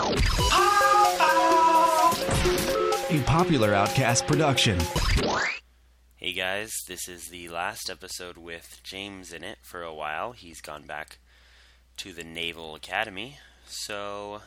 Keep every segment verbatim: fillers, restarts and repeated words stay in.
A Popular Outcast production. Hey guys, this is the last episode with James in it for a while. He's gone back to the Naval Academy. So,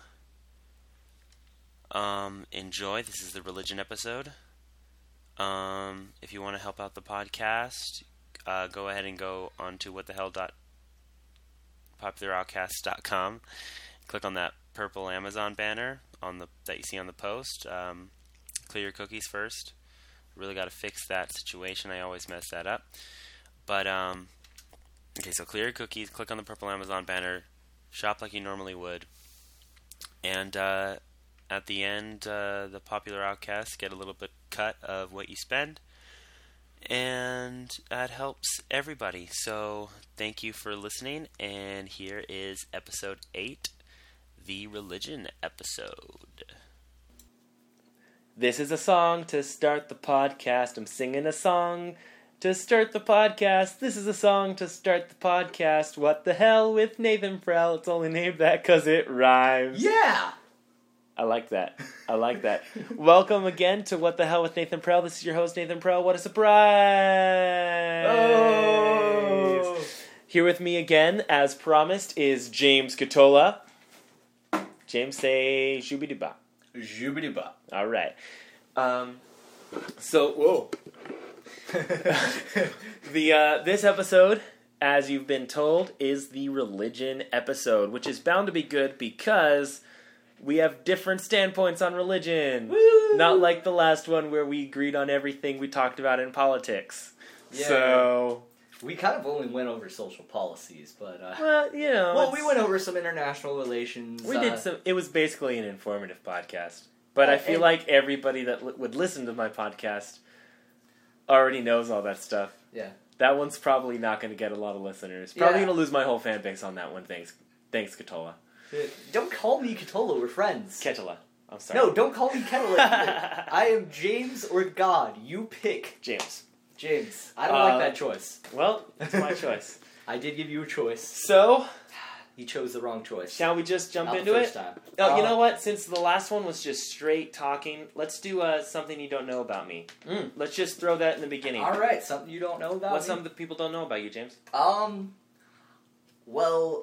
um, enjoy. This is the religion episode. Um, if you want to help out the podcast, uh, go ahead and go on to what the hell dot popular outcast dot com. Click on that purple Amazon banner on the that you see on the post. Um, clear your cookies first. Really got to fix that situation. I always mess that up. But, um, okay, so clear your cookies, click on the purple Amazon banner, shop like you normally would, and uh, at the end, uh, the Popular Outcasts get a little bit cut of what you spend, and that helps everybody. So, thank you for listening, and here is episode eight, the religion episode. This is a song to start the podcast. I'm singing a song to start the podcast. This is a song to start the podcast. What the hell with Nathan Prell? It's only named that because it rhymes. Yeah! I like that. I like that. Welcome again to What the Hell with Nathan Prell. This is your host, Nathan Prell. What a surprise! Oh! Here with me again, as promised, is James Catola. James, say shooby-doo-bah. Zoobity-ba. All right. Um, so, Whoa. the uh, this episode, as you've been told, is the religion episode, which is bound to be good because we have different standpoints on religion. Woo! Not like the last one where we agreed on everything we talked about in politics. Yeah. So, We kind of only went over social policies, but... Uh, well, you know. well, it's- we went over some international relations. We uh, did some. It was basically an informative podcast, but Uh, I feel and- like everybody that li- would listen to my podcast already knows all that stuff. Yeah. That one's probably not going to get a lot of listeners. Probably Yeah. going to lose my whole fan base on that one. Thanks, thanks, Catola. Don't call me Catola, we're friends. Ketula. I'm sorry. No, don't call me Kettle either. I am James or God. You pick. James. James. I don't Uh, like that choice. Well, it's my choice. I did give you a choice. So, You chose the wrong choice. shall we just jump Not into the first it? time. Oh, you Uh, know what? Since the last one was just straight talking, let's do uh, something you don't know about me. Mm. Let's just throw that in the beginning. All right, something you don't know about What's me? something that people don't know about you, James? Um, well,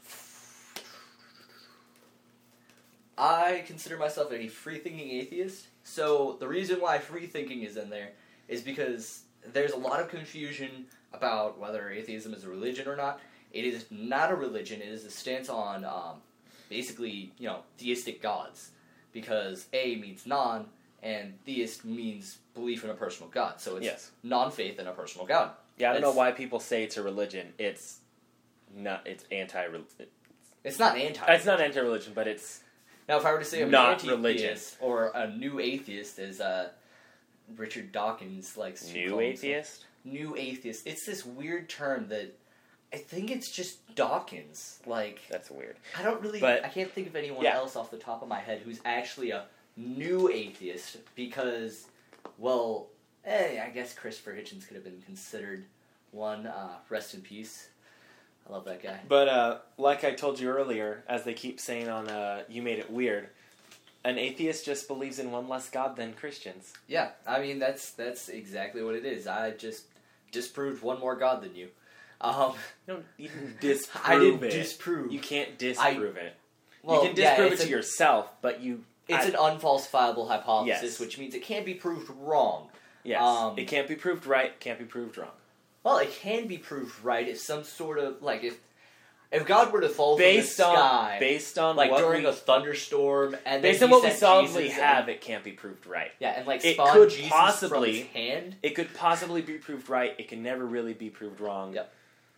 I consider myself a free-thinking atheist. So the reason why free-thinking is in there is because there's a lot of confusion about whether atheism is a religion or not. It is not a religion. It is a stance on um, basically, you know, theistic gods. Because A means non, and theist means belief in a personal God. So it's Yes. non-faith in a personal God. Yeah, I don't know It's- why people say it's a religion. It's not. It's anti. It's not anti. It's not anti-religion, but it's Now, if I were to say I'm Not an religious. anti-theist or a new atheist, as uh, Richard Dawkins likes to new call himself. atheist. New atheist. It's this weird term that I think it's just Dawkins. Like, That's weird. I don't really, But- I can't think of anyone yeah. else off the top of my head who's actually a new atheist because, well, eh, I guess Christopher Hitchens could have been considered one. Uh, rest in peace. I love that guy. But uh, like I told you earlier, as they keep saying on uh, You Made It Weird, an atheist just believes in one less God than Christians. Yeah, I mean, that's that's exactly what it is. I just disproved one more God than you. Um, You don't even disprove I didn't it. disprove. You can't disprove it. well, you can yeah, disprove it's it to a- yourself, but you... It's I- an unfalsifiable hypothesis, Yes. which means it can't be proved wrong. Yes. um, it can't be proved right, can't be proved wrong. Well, it can be proved right if some sort of, like, if if God were to fall Based from the on, sky, based on like what during we, a thunderstorm, and based then on he what we sent solidly Jesus have, and, it can't be proved right. yeah, and like it spawned could Jesus possibly- from his hand. It could possibly be proved right. It can never really be proved wrong. Yep.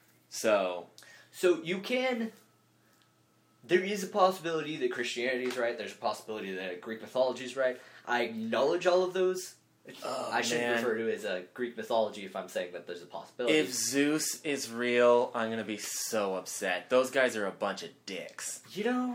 So, So you can. There is a possibility that Christianity is right. There's a possibility that Greek mythology is right. I acknowledge all of those. Oh, I shouldn't man. refer to it as a Greek mythology if I'm saying that there's a possibility. if Zeus is real, I'm gonna be so upset. Those guys are a bunch of dicks. You know,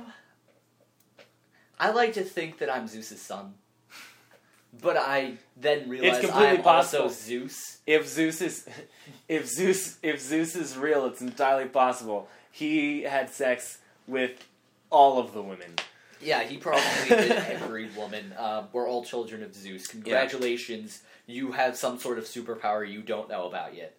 I like to think that I'm Zeus's son, but I then realize completely I'm possible. also Zeus. If Zeus is, if Zeus, if Zeus is real, it's entirely possible. He had sex with all of the women. Yeah, he probably did every woman. Um, we're all children of Zeus. Congratulations, yeah. You have some sort of superpower you don't know about yet.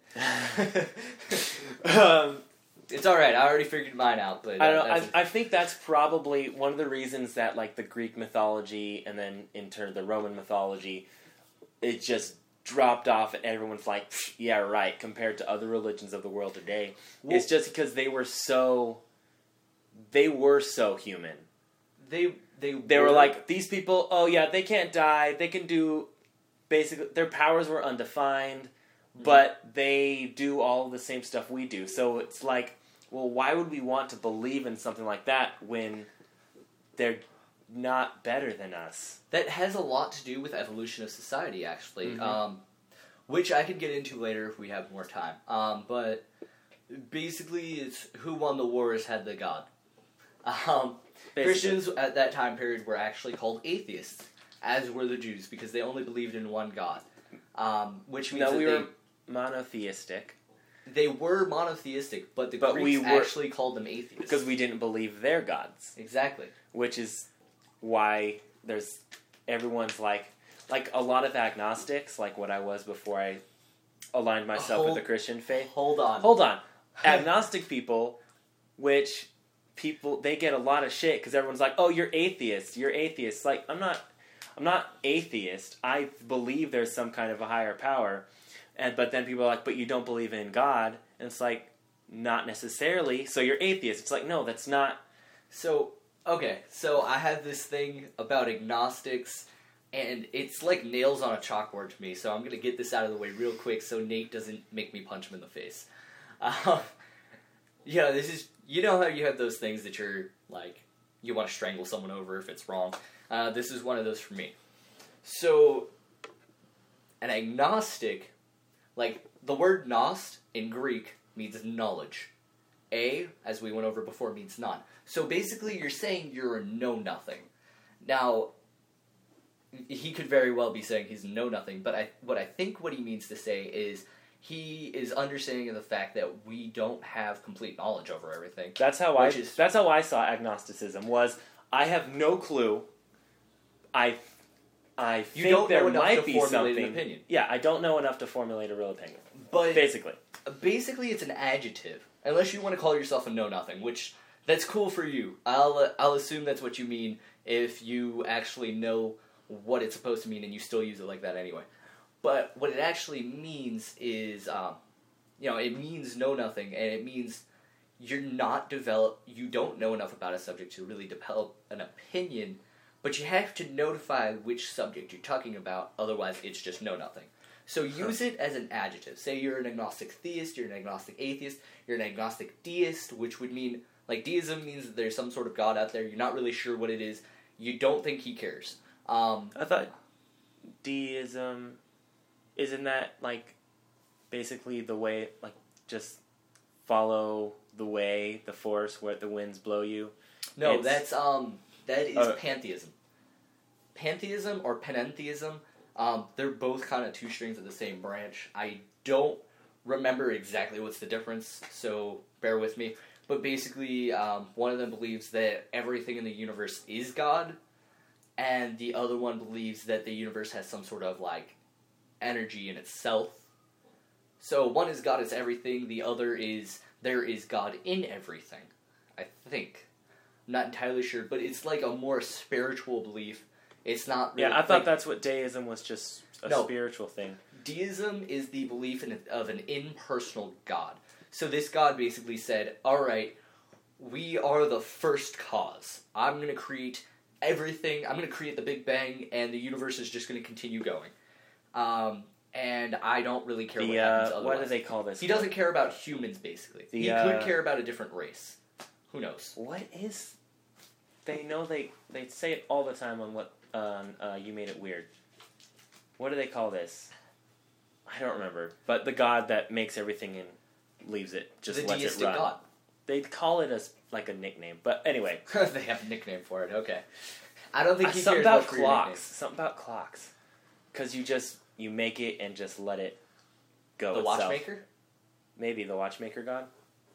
um, it's all right. I already figured mine out. But uh, I don't know. I, I think that's probably one of the reasons that, like, the Greek mythology and then in turn the Roman mythology, it just dropped off and everyone's like, yeah, right, compared to other religions of the world today. Well, it's just because they were so, they were so human. They they they were, were like, these people, oh yeah, they can't die, they can do, basically, their powers were undefined, mm-hmm. but they do all the same stuff we do. So it's like, well, why would we want to believe in something like that when they're not better than us? That has a lot to do with evolution of society, actually, mm-hmm. um, which I could get into later if we have more time. Um, but basically, it's who won the wars had the god. Um, Christians at that time period were actually called atheists, as were the Jews, because they only believed in one god. Um, which means no, that we they, were monotheistic. They were monotheistic, but the but Greeks we were, actually called them atheists. Because we didn't believe their gods. Exactly. Which is why there's, everyone's like, like a lot of agnostics, like what I was before I aligned myself hold, with the Christian faith. Hold on. Hold on. Agnostic people, which people, they get a lot of shit because everyone's like, oh, you're atheist, you're atheist. Like, I'm not, I'm not atheist. I believe there's some kind of a higher power. And but then people are like, but you don't believe in God. And it's like, not necessarily. So you're atheist. It's like, no, that's not. So, okay. So I have this thing about agnostics, and it's like nails on a chalkboard to me. So I'm going to get this out of the way real quick so Nate doesn't make me punch him in the face. Uh, yeah, this is, you know how you have those things that you're, like, you want to strangle someone over if it's wrong. Uh, this is one of those for me. So, an agnostic, like, the word gnost in Greek means knowledge. A, as we went over before, means none. So basically you're saying you're a know-nothing. Now, he could very well be saying he's a know-nothing, but I, what I think what he means to say is he is understanding of the fact that we don't have complete knowledge over everything. That's how I. is, that's how I saw agnosticism. Was I have no clue. I. I you think don't there know enough might to be formulate something. an opinion. Yeah, I don't know enough to formulate a real opinion. But basically, basically, it's an adjective. Unless you want to call yourself a know-nothing, which that's cool for you. I'll I'll assume that's what you mean if you actually know what it's supposed to mean and you still use it like that anyway. But what it actually means is, um, you know, it means know nothing, and it means you're not develop, you don't know enough about a subject to really develop an opinion, but you have to notify which subject you're talking about, otherwise it's just know nothing. So use it as an adjective. Say you're an agnostic theist, you're an agnostic atheist, you're an agnostic deist, which would mean, like, deism means that there's some sort of God out there, you're not really sure what it is, you don't think he cares. Um, I thought deism, isn't that, like, basically the way, like, just follow the way, the force, where the winds blow you? No, it's, that's, um, that is uh, pantheism. Pantheism or panentheism, um, they're both kind of two strings of the same branch. I don't remember exactly what's the difference, so bear with me. But basically, um, one of them believes that everything in the universe is God, and the other one believes that the universe has some sort of, like, energy in itself. So one is God is everything, the other is there is God in everything, I think. I'm not entirely sure, but it's like a more spiritual belief. It's not really... Yeah, I thought like, that's what deism was, just a no, spiritual thing. Deism is the belief in, of an impersonal God. So this God basically said, alright, we are the first cause. I'm going to create everything, I'm going to create the Big Bang, and the universe is just going to continue going. Um, and I don't really care the, what happens uh, otherwise. What do they call this? He doesn't care about humans, basically. The, he uh, could care about a different race. Who knows? What is... They know they... They say it all the time on what... Um, uh, You Made It Weird. What do they call this? I don't remember. But the God that makes everything and leaves it, just the lets it deistic run. God. They call it as like a nickname. But anyway. They have a nickname for it, okay. I don't think he uh, something cares about what for your clocks. nickname. Something about clocks. Because you just... You make it and just let it go The itself. watchmaker? Maybe the watchmaker God?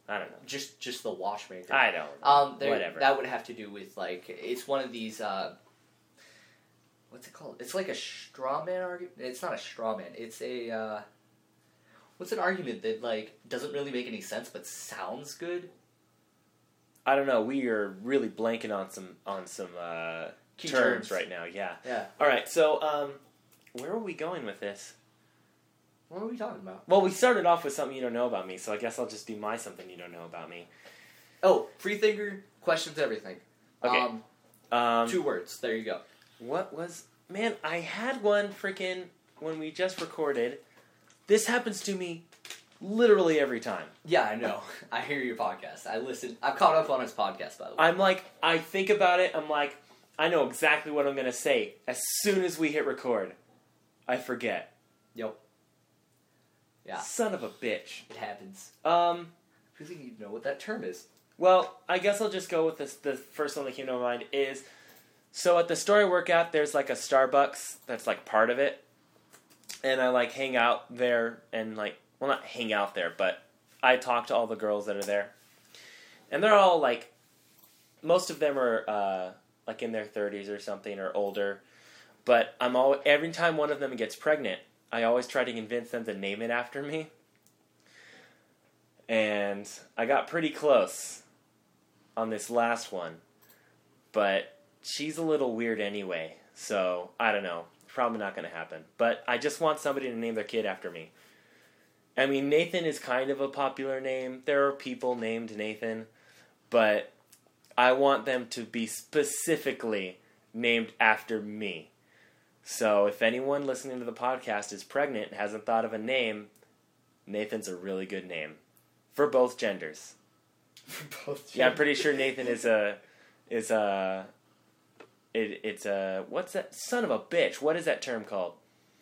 I don't know. Just just the watchmaker. I don't know. Um, there- Whatever. That would have to do with like it's one of these. Uh, what's it called? It's like a straw man argument. It's not a straw man. It's a. Uh, what's an argument that like doesn't really make any sense but sounds good? I don't know. We are really blanking on some on some uh, Key terms terms. right now. Yeah. Yeah. All right. So, um, where are we going with this? What are we talking about? Well, we started off with something you don't know about me, so I guess I'll just do my something you don't know about me. Oh, free thinker questions everything. Okay. Um, Um, two words. There you go. What was... Man, I had one freaking... When we just recorded. This happens to me literally every time. Yeah, I know. I hear your podcast. I listen. I've caught up on his podcast, by the way. I'm like... I think about it. I'm like... I know exactly what I'm going to say. As soon as we hit record. I forget. Yep. Yeah. Son of a bitch. It happens. Um... I think you know what that term is. Well, I guess I'll just go with this. The first one that came to my mind is... So at the store I work at, there's like a Starbucks that's like part of it. And I like hang out there and like... Well, not hang out there, but I talk to all the girls that are there. And they're all like... Most of them are uh, like in their thirties or something or older. But I'm all every time one of them gets pregnant, I always try to convince them to name it after me. And I got pretty close on this last one. But she's a little weird anyway. So, I don't know. Probably not going to happen. But I just want somebody to name their kid after me. I mean, Nathan is kind of a popular name. There are people named Nathan. But I want them to be specifically named after me. So, if anyone listening to the podcast is pregnant and hasn't thought of a name, Nathan's a really good name. For both genders. For both. Yeah, I'm pretty sure Nathan is a... Is a... It, it's a... What's that? Son of a bitch. What is that term called?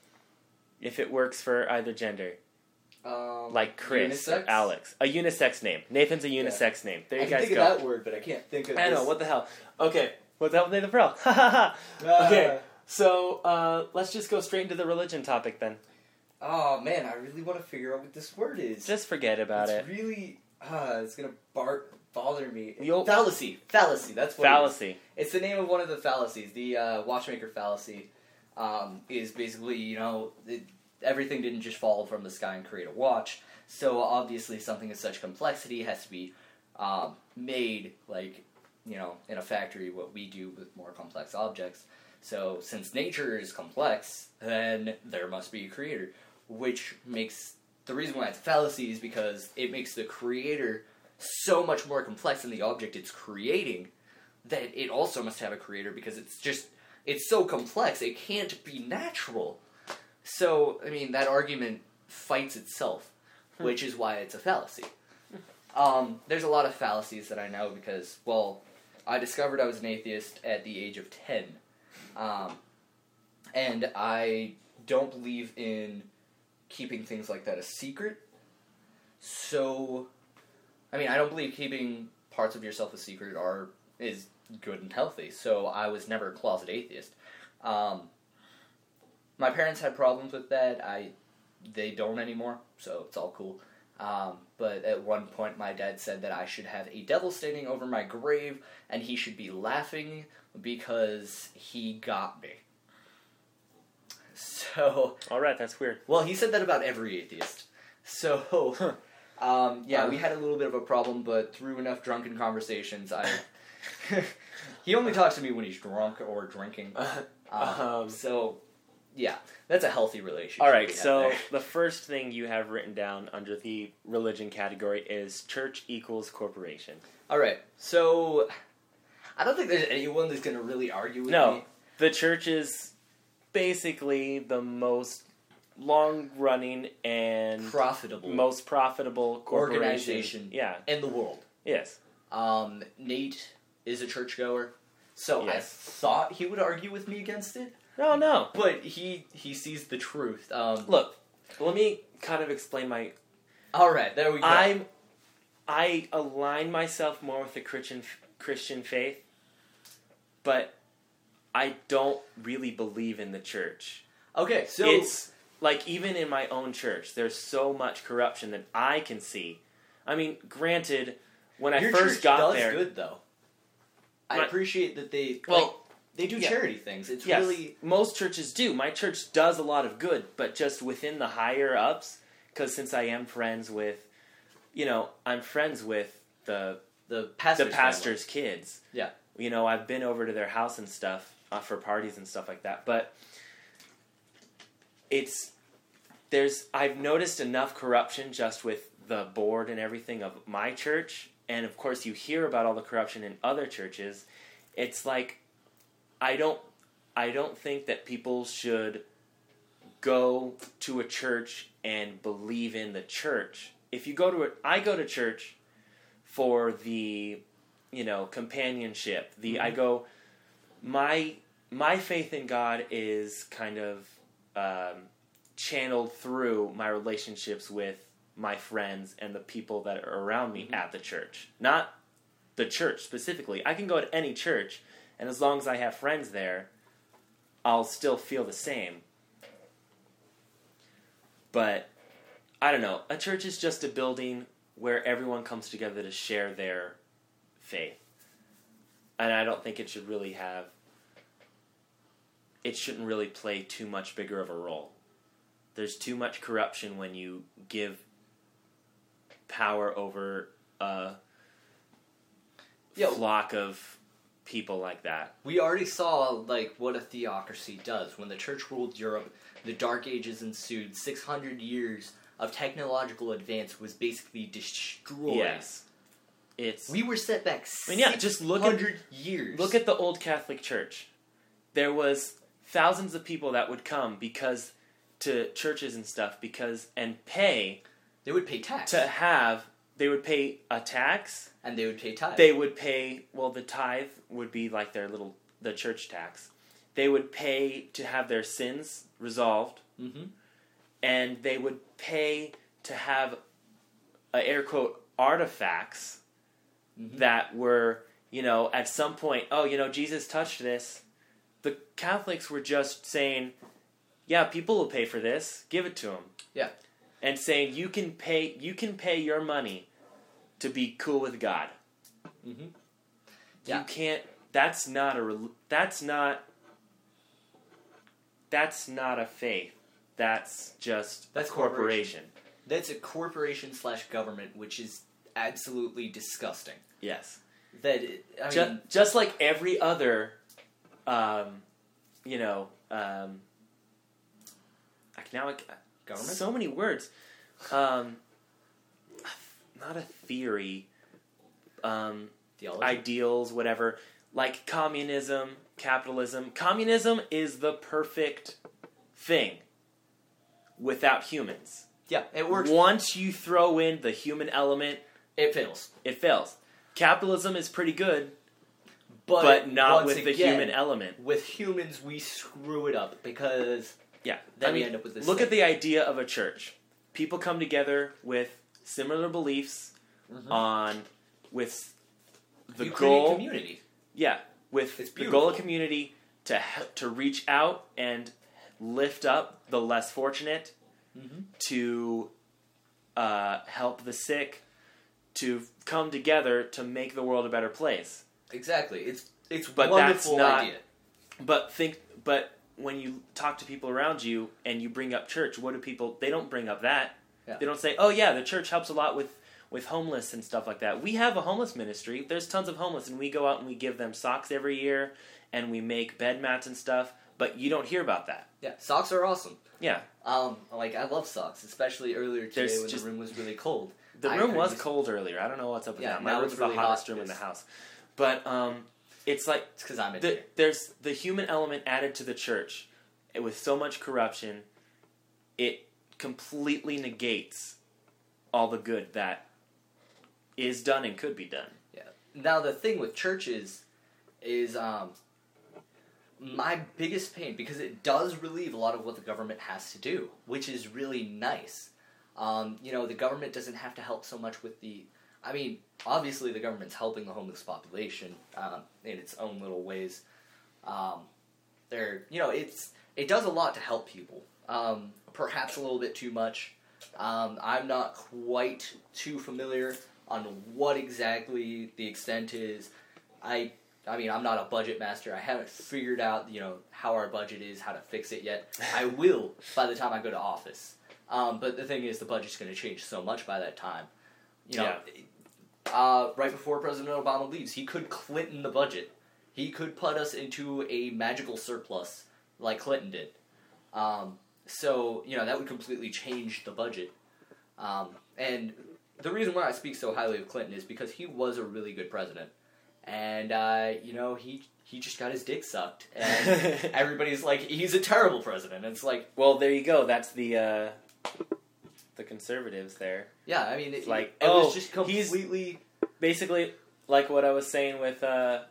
If it works for either gender. Um, Like Chris unisex? or Alex. A unisex name. Nathan's a unisex name. There you I can guys think go. of that word, but I can't think of. I this. know, what the hell. Okay, what's up with Nathan Farrell? Ha ha ha! Ah. Okay, so uh, let's just go straight into the religion topic then. Oh man, I really want to figure out what this word is. Just forget about it's it. really, uh, it's gonna bar- bother me. You'll- Fallacy, fallacy. That's what Fallacy. It is. It's the name of one of the fallacies. The uh, watchmaker fallacy um, is basically, you know, it, everything didn't just fall from the sky and create a watch. So obviously, something of such complexity has to be um, made, like, you know, in a factory. What we do with more complex objects. So since nature is complex, then there must be a creator. Which makes, the reason why it's a fallacy is because it makes the creator so much more complex than the object it's creating that it also must have a creator because it's just, it's so complex, it can't be natural. So, I mean, that argument fights itself, which is why it's a fallacy. Um, there's a lot of fallacies that I know because, well, I discovered I was an atheist at the age of ten. Um, and I don't believe in keeping things like that a secret. So, I mean, I don't believe keeping parts of yourself a secret are is good and healthy. So I was never a closet atheist. Um, my parents had problems with that. I they don't anymore, so it's all cool. Um, but at one point, my dad said that I should have a devil standing over my grave, and he should be laughing because he got me. So, Alright, that's weird. well, he said that about every atheist. So, um, yeah, we had a little bit of a problem, but through enough drunken conversations, I... he only talks to me when he's drunk or drinking. Um, Um, so, yeah, that's a healthy relationship. Alright, we have so there. the first thing you have written down under the religion category is church equals corporation. Alright, so... I don't think there's anyone that's going to really argue with No, me. the church is basically the most long-running and Profitable. most profitable corporation. Organization. Yeah. In the world. Yes. Um, Nate is a churchgoer, so I Yes. thought he would argue with me against it, No, no. but he he sees the truth. Um, Look, let me kind of explain my. all right, there we go. I'm. I align myself more with the Christian Christian faith, but I don't really believe in the church. okay, so It's like even in my own church, there's so much corruption that I can see. I mean, granted, when I Your first church got does there, good though. I My- appreciate that they Well, like, they do yeah. charity things. It's yes, really most churches do. My church does a lot of good, but just within the higher ups, because since I am friends with, you know, I'm friends with the the pastor's the pastor's kids. Yeah. You know, I've been over to their house and stuff uh, for parties and stuff like that. But it's there's I've noticed enough corruption just with the board and everything of my church, and of course you hear about all the corruption in other churches. It's like I don't I don't think that people should go to a church and believe in the church. If you go to a I go to church for the, you know, companionship. The Mm-hmm. I go my my faith in God is kind of um, channeled through my relationships with my friends and the people that are around me Mm-hmm. at the church. Not the church specifically. I can go to any church, and as long as I have friends there, I'll still feel the same. But I don't know. A church is just a building where everyone comes together to share their faith. And I don't think it should really have... It shouldn't really play too much bigger of a role. There's too much corruption when you give power over a Yeah. flock of people like that. We already saw like what a theocracy does. When the church ruled Europe, the Dark Ages ensued. six hundred years of technological advance was basically destroyed. Yes. It's We were set back I mean, yeah, just look at- six hundred years. Look at the old Catholic Church. There was thousands of people that would come because to churches and stuff because and pay They would pay tax. to have they would pay a tax. and they would pay tithe. They would pay well the tithe would be like their little the church tax. They would pay to have their sins resolved, mm-hmm. and they would pay to have uh, air quote artifacts Mm-hmm. that were, you know, at some point, oh, you know, Jesus touched this. The Catholics were just saying, yeah, people will pay for this. Give it to them. Yeah. And saying you can pay you can pay your money to be cool with God. Mm-hmm. Yeah. You can't. That's not a. rel- That's not. That's not a faith. That's just That's a corporation. That's a corporation slash government, which is absolutely disgusting. Yes. That it- I mean, just, just like every other, um, you know, um, I can now I, Government? so many words, um, not a theory, um, theology. ideals, whatever, like communism, capitalism. Communism is the perfect thing without humans. yeah, it works. Once you throw in the human element, It fails, it fails. Capitalism is pretty good, but, but not once with the again, human element. With humans, we screw it up because Yeah, then I we mean, end up with this. look thing. at the idea of a church. People come together with similar beliefs Mhm. on with the you create goal. community. Yeah, with It's the goal of beautiful. community to he- to reach out and lift up the less fortunate, Mm-hmm. to uh, help the sick, to come together to make the world a better place. Exactly. It's it's But wonderful that's not- idea. But think, but when you talk to people around you and you bring up church, what do people? They don't bring up that. Yeah. They don't say, "Oh yeah, the church helps a lot with with homeless and stuff like that." We have a homeless ministry. There's tons of homeless, and we go out and we give them socks every year, and we make bed mats and stuff. But you don't hear about that. Yeah, socks are awesome. Yeah, Um, like I love socks, especially earlier today There's when just- the room was really cold. the I room heard was you- cold earlier. I don't know what's up with Yeah, that. My now room's it's the really hottest hot room in the because- house. But um, it's like It's because I'm in the, here. there's the human element added to the church, and with so much corruption, it completely negates all the good that is done and could be done. Yeah. Now the thing with churches is um, my biggest pain because it does relieve a lot of what the government has to do, which is really nice. Um, you know, the government doesn't have to help so much with the. I mean, obviously the government's helping the homeless population um, in its own little ways. Um, they're, you know, it's it does a lot to help people. Um, perhaps a little bit too much. Um, I'm not quite too familiar on what exactly the extent is. I I mean, I'm not a budget master. I haven't figured out, you know, how our budget is, how to fix it yet. I will by the time I go to office. Um, but the thing is, the budget's going to change so much by that time. You know, Yeah. uh, right before President Obama leaves, he could Clinton the budget. He could put us into a magical surplus like Clinton did. Um, so, you know, that would completely change the budget. Um, and the reason why I speak so highly of Clinton is because he was a really good president. And, uh, you know, he he just got his dick sucked. And everybody's like, he's a terrible president. And it's like... Well, there you go. That's the uh, the conservatives there. Yeah, I mean, it, like, it oh, was just completely... Basically, like what I was saying with uh,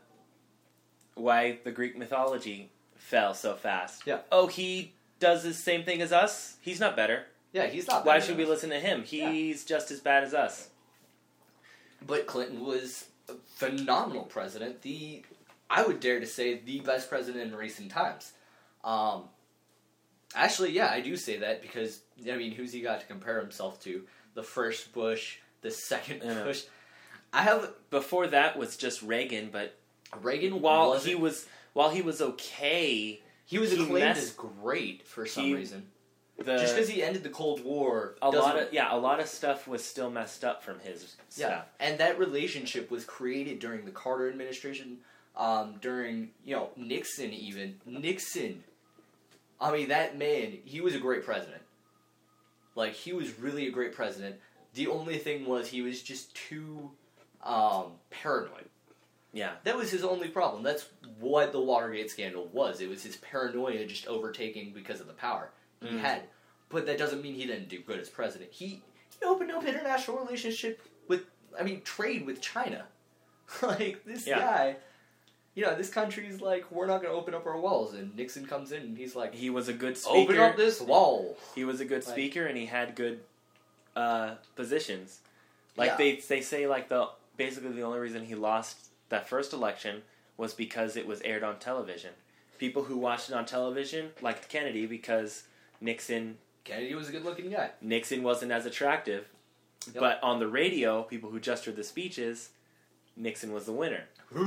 why the Greek mythology fell so fast. Yeah. Oh, he does the same thing as us? He's not better. Yeah, he's not Why better should than we us. listen to him? He's just as bad as us. But Clinton was a phenomenal president. The, I would dare to say, the best president in recent times. Um, actually, yeah, I do say that because, I mean, who's he got to compare himself to? The first Bush, the second Yeah. Bush. I have... Before that was just Reagan, but Reagan while wasn't... he was while he was okay, He was he acclaimed messed- as great for some he- reason. the Just because he ended the Cold War... a doesn't- lot of yeah, a lot of stuff was still messed up from his Yeah, stuff. and that relationship was created during the Carter administration, um, during, you know, Nixon even. Nixon. I mean, that man, he was a great president. Like, he was really a great president. The only thing was he was just too um, paranoid. Yeah. That was his only problem. That's what the Watergate scandal was. It was his paranoia just overtaking because of the power he Mm. had. But that doesn't mean he didn't do good as president. He, he opened up international relationship with, I mean, trade with China. Like, this Yeah. guy, you know, this country's like, we're not going to open up our walls. And Nixon comes in and he's like, He was a good speaker. open up this wall. He was a good Like- speaker, and he had good uh, positions. Like Yeah. they they say, like the basically the only reason he lost that first election was because it was aired on television. People who watched it on television liked Kennedy because Nixon Kennedy was a good looking guy. Nixon wasn't as attractive. Yep. But on the radio, people who just heard the speeches, Nixon was the winner.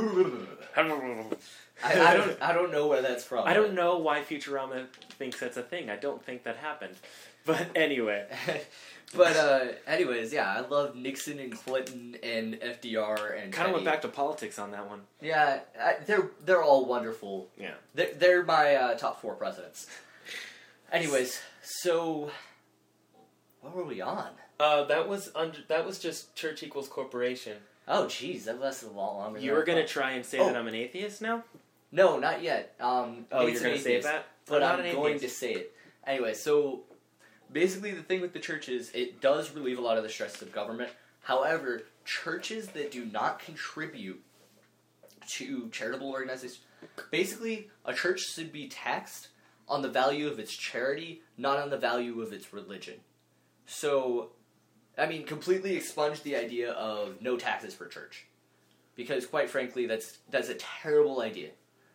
I, I don't I don't know where that's from. I don't know why Futurama thinks that's a thing. I don't think that happened. But anyway. But uh, anyways, yeah, I love Nixon and Clinton and F D R and Kind of went Kennedy. back to politics on that one. Yeah, I, they're they're all wonderful. Yeah. They're, they're my uh, top four presidents. Anyways, so what were we on? Uh, that was under. That was just church equals corporation. Oh, jeez, that lasted a lot longer. You than were I gonna thought. try and say Oh. that I'm an atheist now? No, not yet. Um, Oh, it's you're an gonna say atheist, that? but I'm I'm, not an going to atheist. say it anyway. So basically, the thing with the church is it does relieve a lot of the stress of government. However, churches that do not contribute to charitable organizations, basically, a church should be taxed on the value of its charity, not on the value of its religion. So, I mean, completely expunge the idea of no taxes for church. Because, quite frankly, that's that's a terrible idea.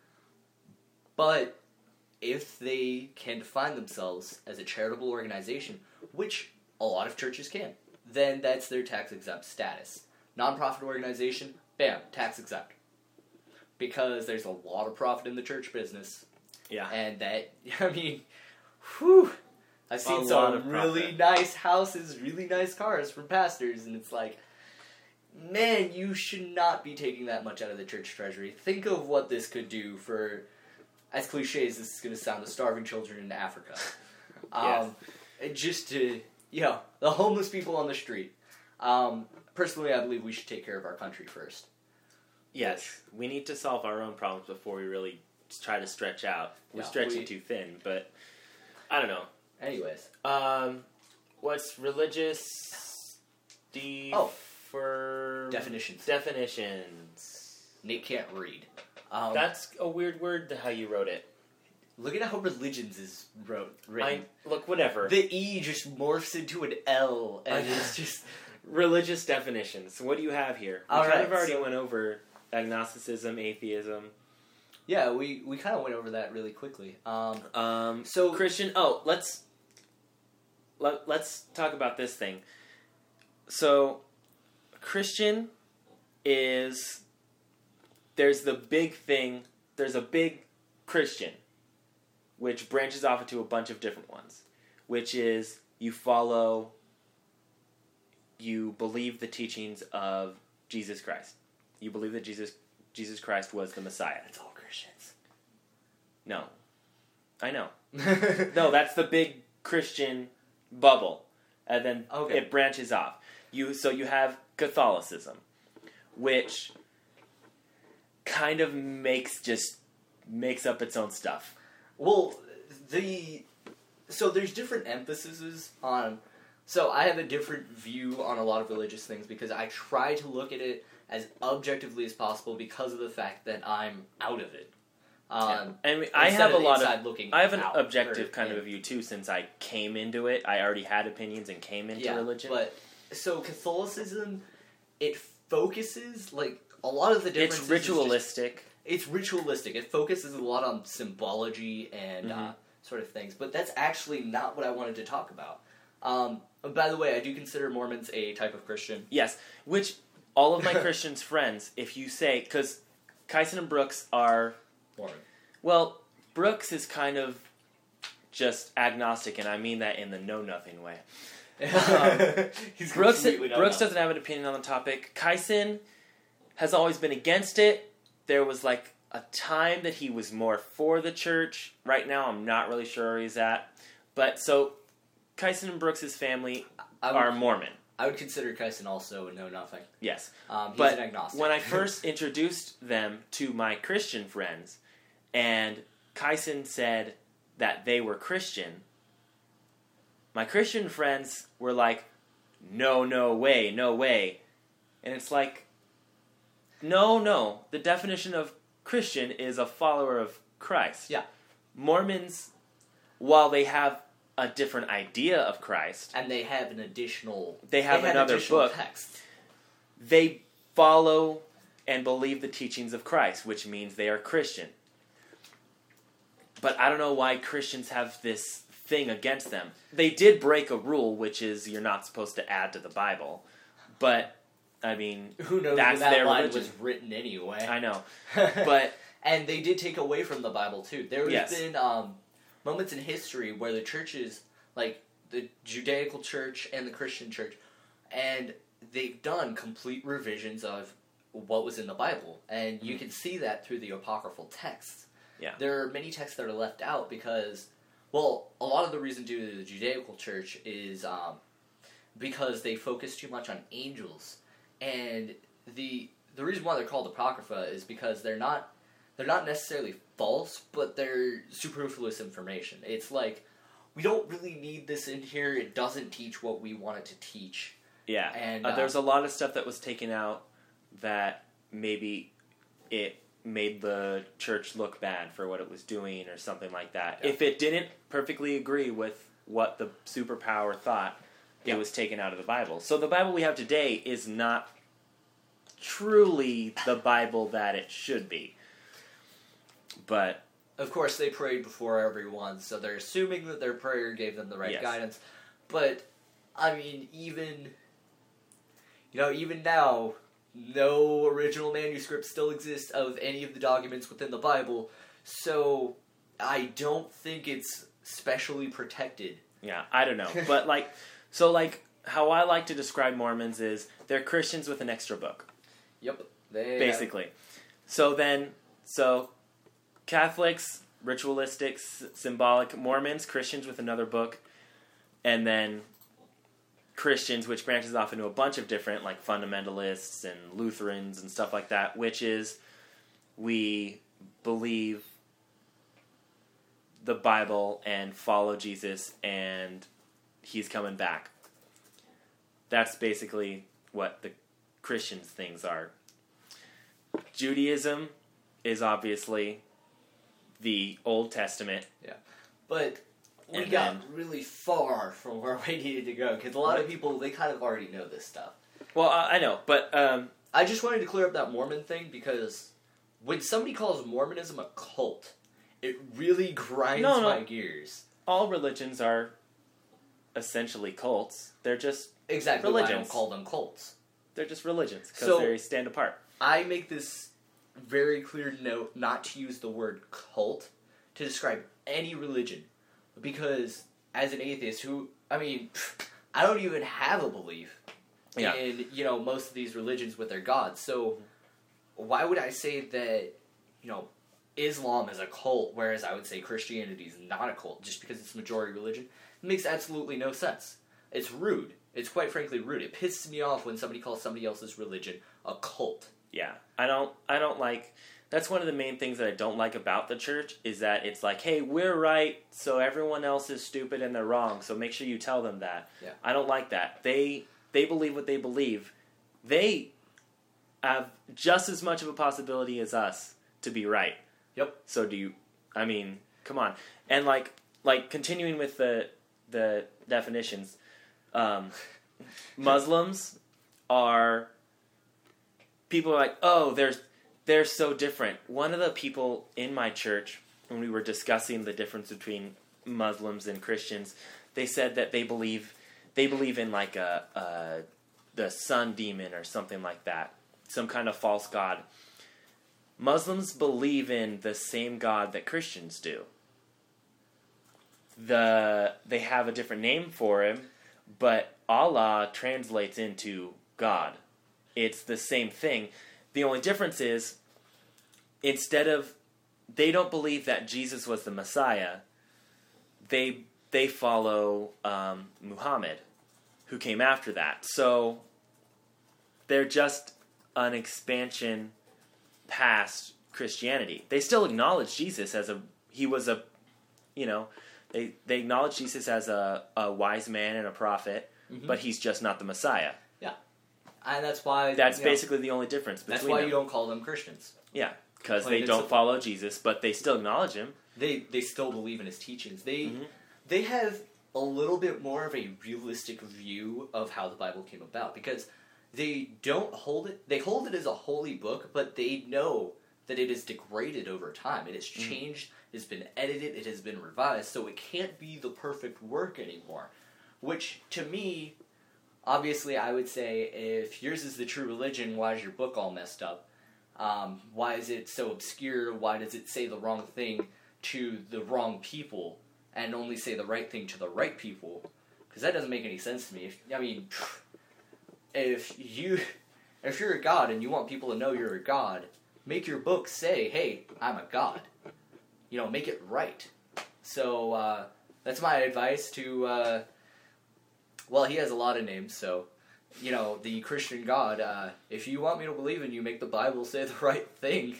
But if they can define themselves as a charitable organization, which a lot of churches can, then that's their tax-exempt status. Nonprofit organization, bam, tax-exempt. Because there's a lot of profit in the church business. Yeah. And that, I mean, whew, I've seen A lot of some really profit. nice houses, really nice cars from pastors, and it's like, man, you should not be taking that much out of the church treasury. Think of what this could do for, as cliche as this is going to sound, the starving children in Africa. Yes. Um, and just to, you know, the homeless people on the street. Um, personally, I believe we should take care of our country first. Yes. We need to solve our own problems before we really try to stretch out. We're Yeah, stretching we- too thin, but I don't know. Anyways. Um, what's religious? The Oh. for Definitions. Definitions. Nate can't read. Um, That's a weird word. How you wrote it. Look at how religions is wrote, I written. look whatever. The E just morphs into an L, and I- it's just... Religious definitions. What do you have here? We All kind right, of already so- went over agnosticism, atheism. Yeah, we, we kind of went over that really quickly. Um, Um, So- Christian. Oh, let's. let, let's talk about this thing. So, Christian is, there's the big thing, there's a big Christian, which branches off into a bunch of different ones, which is you follow, you believe the teachings of Jesus Christ. You believe that Jesus Jesus Christ was the Messiah. It's all Christians. No. I know. No, that's the big Christian bubble. And then Okay. it branches off. You So you have Catholicism, which kind of makes just makes up its own stuff. Well, the so there's different emphases on. So I have a different view on a lot of religious things because I try to look at it as objectively as possible because of the fact that I'm out of it. Um, I mean, I instead have a of lot inside of. looking I have an out, objective or kind in. of view too, since I came into it. I already had opinions and came into yeah, religion. But so Catholicism, it focuses like a lot of the differences. It's is just- ritualistic. it's ritualistic. It focuses a lot on symbology and uh, Mhm. sort of things. But that's actually not what I wanted to talk about. Um, by the way, I do consider Mormons a type of Christian. Yes, which all of my Christians friends, if you say, because Kyson and Brooks are, Mormon. well, Brooks is kind of just agnostic, and I mean that in the know-nothing way. Um, He's Brooks completely Brooks not- doesn't have an opinion on the topic. Kyson has always been against it. There was like a time that he was more for the church. Right now, I'm not really sure where he's at. But so, Kyson and Brooks' family I would, are Mormon. I would consider Kyson also a know-nothing. Yes. Um, he's But an agnostic. when I first introduced them to my Christian friends, and Kyson said that they were Christian, my Christian friends were like, no, no way, no way. And it's like, no, no. The definition of Christian is a follower of Christ. Yeah. Mormons, while they have a different idea of Christ, and they have an additional. They have another additional book. text. they follow and believe the teachings of Christ, which means they are Christian. But I don't know why Christians have this thing against them. They did break a rule, which is you're not supposed to add to the Bible. But, I mean, Who knows that's when that their line religion. was written anyway? I know. But, and they did take away from the Bible too. There has Yes. been um, moments in history where the churches, like the Judaical church and the Christian church, and they've done complete revisions of what was in the Bible, and you Mhm. can see that through the apocryphal texts. Yeah. There are many texts that are left out because, well, a lot of the reason due to the Judaical church is um, because they focus too much on angels, and the the reason why they're called apocrypha is because they're not they're not necessarily false, but they're superfluous information. It's like, we don't really need this in here. It doesn't teach what we want it to teach. yeah. And, uh, uh, there's a lot of stuff that was taken out that maybe it made the church look bad for what it was doing or something like that. Yeah. If it didn't perfectly agree with what the superpower thought, Yeah. it was taken out of the Bible. So the Bible we have today is not truly the Bible that it should be. But Of course, they prayed before everyone, so they're assuming that their prayer gave them the right Yes. guidance. But, I mean, even, you know, even now, no original manuscript still exists of any of the documents within the Bible, so I don't think it's specially protected. yeah, I don't know. But like, so like, how I like to describe Mormons is they're Christians with an extra book. Yep. They, Basically. So then, so Catholics, ritualistic, s- symbolic, Mormons, Christians with another book, and then Christians, which branches off into a bunch of different, like fundamentalists and Lutherans and stuff like that, which is we believe the Bible and follow Jesus and he's coming back. That's basically what the Christians' things are. Judaism is obviously the Old Testament. But we And got then- really far from where we needed to go, because a lot of people, they kind of already know this stuff. Well, I I know, but um, I just wanted to clear up that Mormon thing, because when somebody calls Mormonism a cult, it really grinds No, no. my gears. all religions are essentially cults. They're just Exactly why I don't religions. call them cults. They're just religions because So- they stand apart. I make this very clear note not to use the word cult to describe any religion. Because as an atheist who, I mean, I don't even have a belief Yeah. in, you know, most of these religions with their gods. So why would I say that, you know, Islam is a cult, whereas I would say Christianity is not a cult, just because it's majority religion? It makes absolutely no sense. It's rude. It's quite frankly rude. It pisses me off when somebody calls somebody else's religion a cult. Yeah, I don't. I don't like. That's one of the main things that I don't like about the church is that it's like, hey, we're right, so everyone else is stupid and they're wrong. So make sure you tell them that. Yeah. I don't like that. They they believe what they believe. They have just as much of a possibility as us to be right. Yep. So do you? I mean, come on. And like like continuing with the the definitions, um, Muslims are. People are like, oh, they're, they're so different. One of the people in my church, when we were discussing the difference between Muslims and Christians, they said that they believe they believe in like a, a the sun demon or something like that, some kind of false god. Muslims believe in the same God that Christians do. The they have a different name for him, but Allah translates into God. It's the same thing. The only difference is, instead of, they don't believe that Jesus was the Messiah. They they follow um, Muhammad, who came after that. So they're just an expansion past Christianity. They still acknowledge Jesus as a he was a, you know, they they acknowledge Jesus as a, a wise man and a prophet, Mhm. but he's just not the Messiah. And that's why... That's you know, basically the only difference between That's why them. you don't call them Christians. Yeah, because Like, they it's don't a- follow Jesus, but they still acknowledge him. They they still believe in his teachings. They Mhm. they have a little bit more of a realistic view of how the Bible came about, because they don't hold it... They hold it as a holy book, but they know that it is degraded over time. It has Mm-hmm. changed, it's been edited, it has been revised, so it can't be the perfect work anymore. Which, to me... Obviously, I would say, if yours is the true religion, why is your book all messed up? Um, why is it so obscure? Why does it say the wrong thing to the wrong people and only say the right thing to the right people? Because that doesn't make any sense to me. If, I mean, if you, if you're a god and you want people to know you're a god, make your book say, "Hey, I'm a god." You know, make it right. So uh, that's my advice to. Uh, Well, he has a lot of names, so, you know, the Christian God, uh, if you want me to believe in you, make the Bible say the right thing.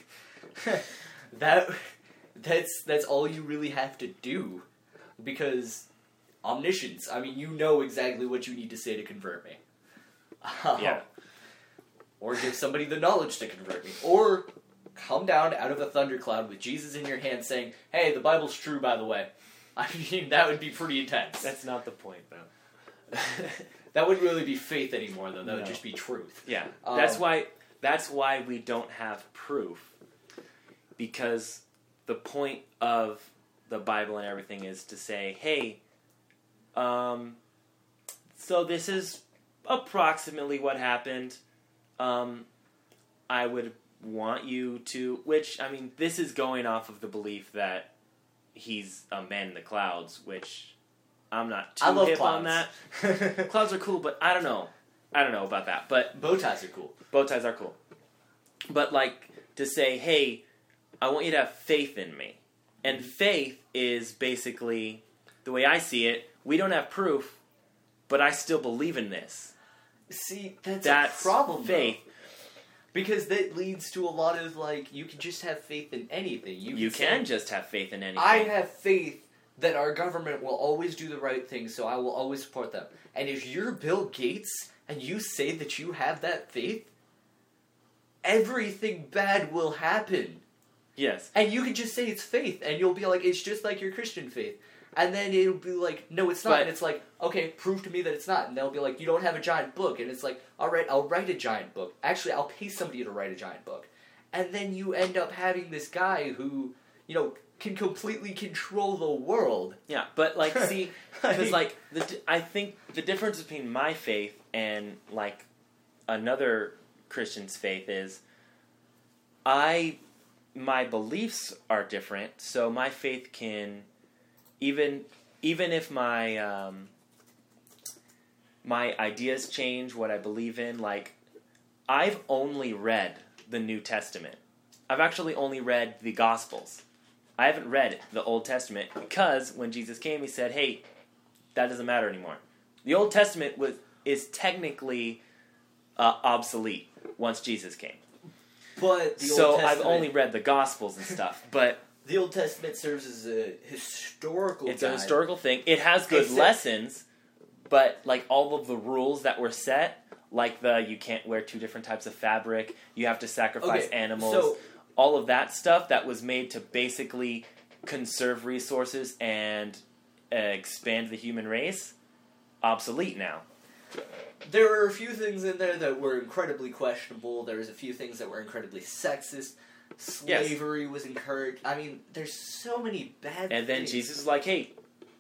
that, that's, that's all you really have to do. Because omniscience, I mean, you know exactly what you need to say to convert me. Uh, Yeah. Or give somebody the knowledge to convert me. Or come down out of a thundercloud with Jesus in your hand saying, "Hey, the Bible's true, by the way." I mean, that would be pretty intense. That's not the point, though. That wouldn't really be faith anymore, though. That would No. just be truth. Yeah, Um, that's why. That's why we don't have proof, because the point of the Bible and everything is to say, "Hey, um, so this is approximately what happened. Um, I would want you to." Which, I mean, this is going off of the belief that he's a man in the clouds, which. I'm not too I love hip clouds. on that. Clouds are cool, but I don't know. I don't know about that. But Bow ties are cool. bow ties are cool. But like to say, hey, I want you to have faith in me. And faith is basically, the way I see it, we don't have proof, but I still believe in this. See, that's, That's a problem, faith. though. Because that leads to a lot of, like, you can just have faith in anything. You, You say, can just have faith in anything. I have faith that our government will always do the right thing, so I will always support them. And if you're Bill Gates and you say that you have that faith, everything bad will happen. Yes. And you can just say it's faith, and you'll be like, it's just like your Christian faith. And then it'll be like, no, it's not. But- and it's like, okay, prove to me that it's not. And they'll be like, you don't have a giant book. And it's like, all right, I'll write a giant book. Actually, I'll pay somebody to write a giant book. And then you end up having this guy who, you know, can completely control the world. Yeah, but like, see, because like, the, I think the difference between my faith and like another Christian's faith is, I, my beliefs are different, so my faith can, even even if my um, my ideas change, what I believe in, like, I've only read the New Testament. I've actually only read the Gospels. I haven't read the Old Testament because when Jesus came, he said, hey, that doesn't matter anymore. The Old Testament was is technically uh, obsolete once Jesus came. But the so Old Testament, I've only read the Gospels and stuff, but the Old Testament serves as a historical it's guide. a historical thing. It has good Except- lessons, but like all of the rules that were set, like the you can't wear two different types of fabric, you have to sacrifice Okay, animals, so- all of that stuff that was made to basically conserve resources and uh, expand the human race, obsolete now. There were a few things in there that were incredibly questionable. There was a few things that were incredibly sexist. Slavery yes. was encouraged. I mean, there's so many bad And then things. Jesus is like, hey,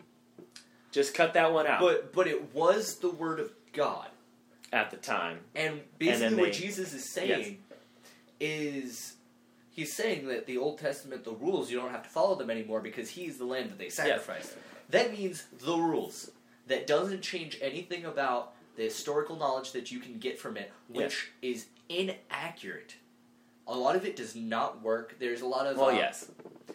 just cut that one out. But but it was the Word of God. At the time. And basically and what they, Jesus is saying yes. is, he's saying that the Old Testament, the rules, you don't have to follow them anymore because he's the lamb that they sacrificed. Yes. That means the rules. That doesn't change anything about the historical knowledge that you can get from it, which yes. is inaccurate. A lot of it does not work. There's a lot of... Well, um, yes.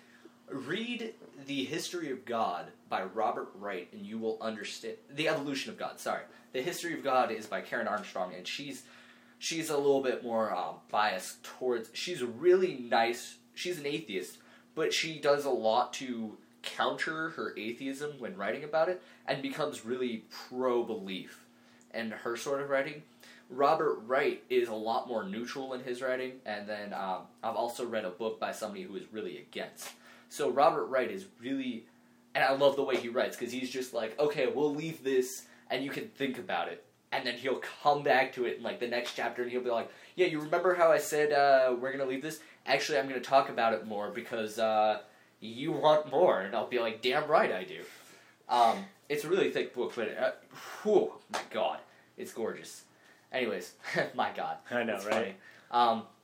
Read The History of God by Robert Wright, and you will understand... The Evolution of God, sorry. The History of God is by Karen Armstrong, and she's she's a little bit more um, biased towards... She's really nice. She's an atheist, but she does a lot to counter her atheism when writing about it, and becomes really pro-belief in her sort of writing. Robert Wright is a lot more neutral in his writing, and then um, I've also read a book by somebody who is really against. So Robert Wright is really... And I love the way he writes, because he's just like, okay, we'll leave this, and you can think about it. And then he'll come back to it in, like, the next chapter, and he'll be like, yeah, you remember how I said uh, we're going to leave this? Actually, I'm going to talk about it more, because uh, you want more. And I'll be like, damn right I do. Um, it's a really thick book, but, uh, whew, my God, it's gorgeous. Anyways, my God. I know, it's right? Funny. Um,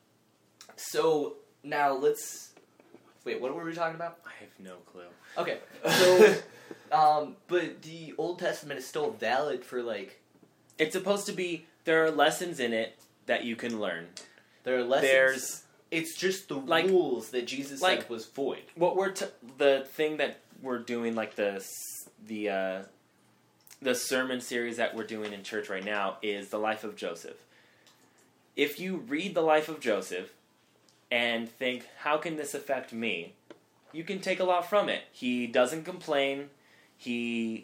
so, now let's... Wait, what were we talking about? I have no clue. Okay, so, um, but the Old Testament is still valid for, like... It's supposed to be, there are lessons in it that you can learn. There are lessons. There's... It's just the like, rules that Jesus like, said was void. What we're, t- the thing that we're doing, like the, the, uh, the sermon series that we're doing in church right now is the life of Joseph. If you read the life of Joseph and think, how can this affect me? You can take a lot from it. He doesn't complain. He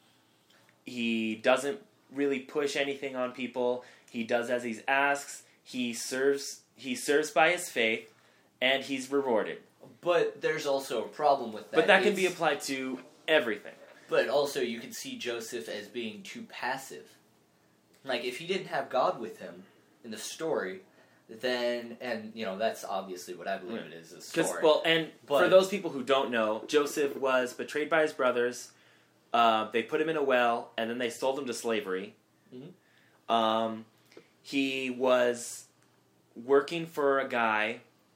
he doesn't really push anything on people. He does as he asks. He serves he serves by his faith, and he's rewarded. But there's also a problem with that. But that can It's, be applied to everything. But also, you can see Joseph as being too passive. Like, if he didn't have God with him in the story, then, and, you know, that's obviously what I believe it is, a story. Well, and but, for those people who don't know, Joseph was betrayed by his brothers. Uh, they put him in a well, and then they sold him to slavery. Mm-hmm. Um, he was working for a guy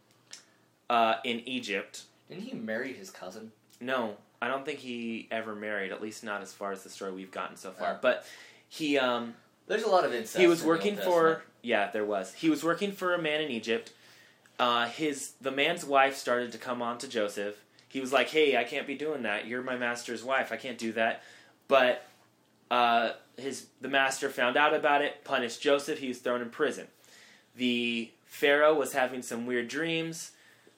uh, in Egypt. Didn't he marry his cousin? No, I don't think he ever married, at least not as far as the story we've gotten so far. Oh. But he... Um, There's a lot of incest. He was in the working Old for... Testament. Yeah, there was. He was working for a man in Egypt. Uh, his The man's wife started to come on to Joseph. He was like, hey, I can't be doing that. You're my master's wife. I can't do that. But uh, his the master found out about it, punished Joseph. He was thrown in prison. The Pharaoh was having some weird dreams,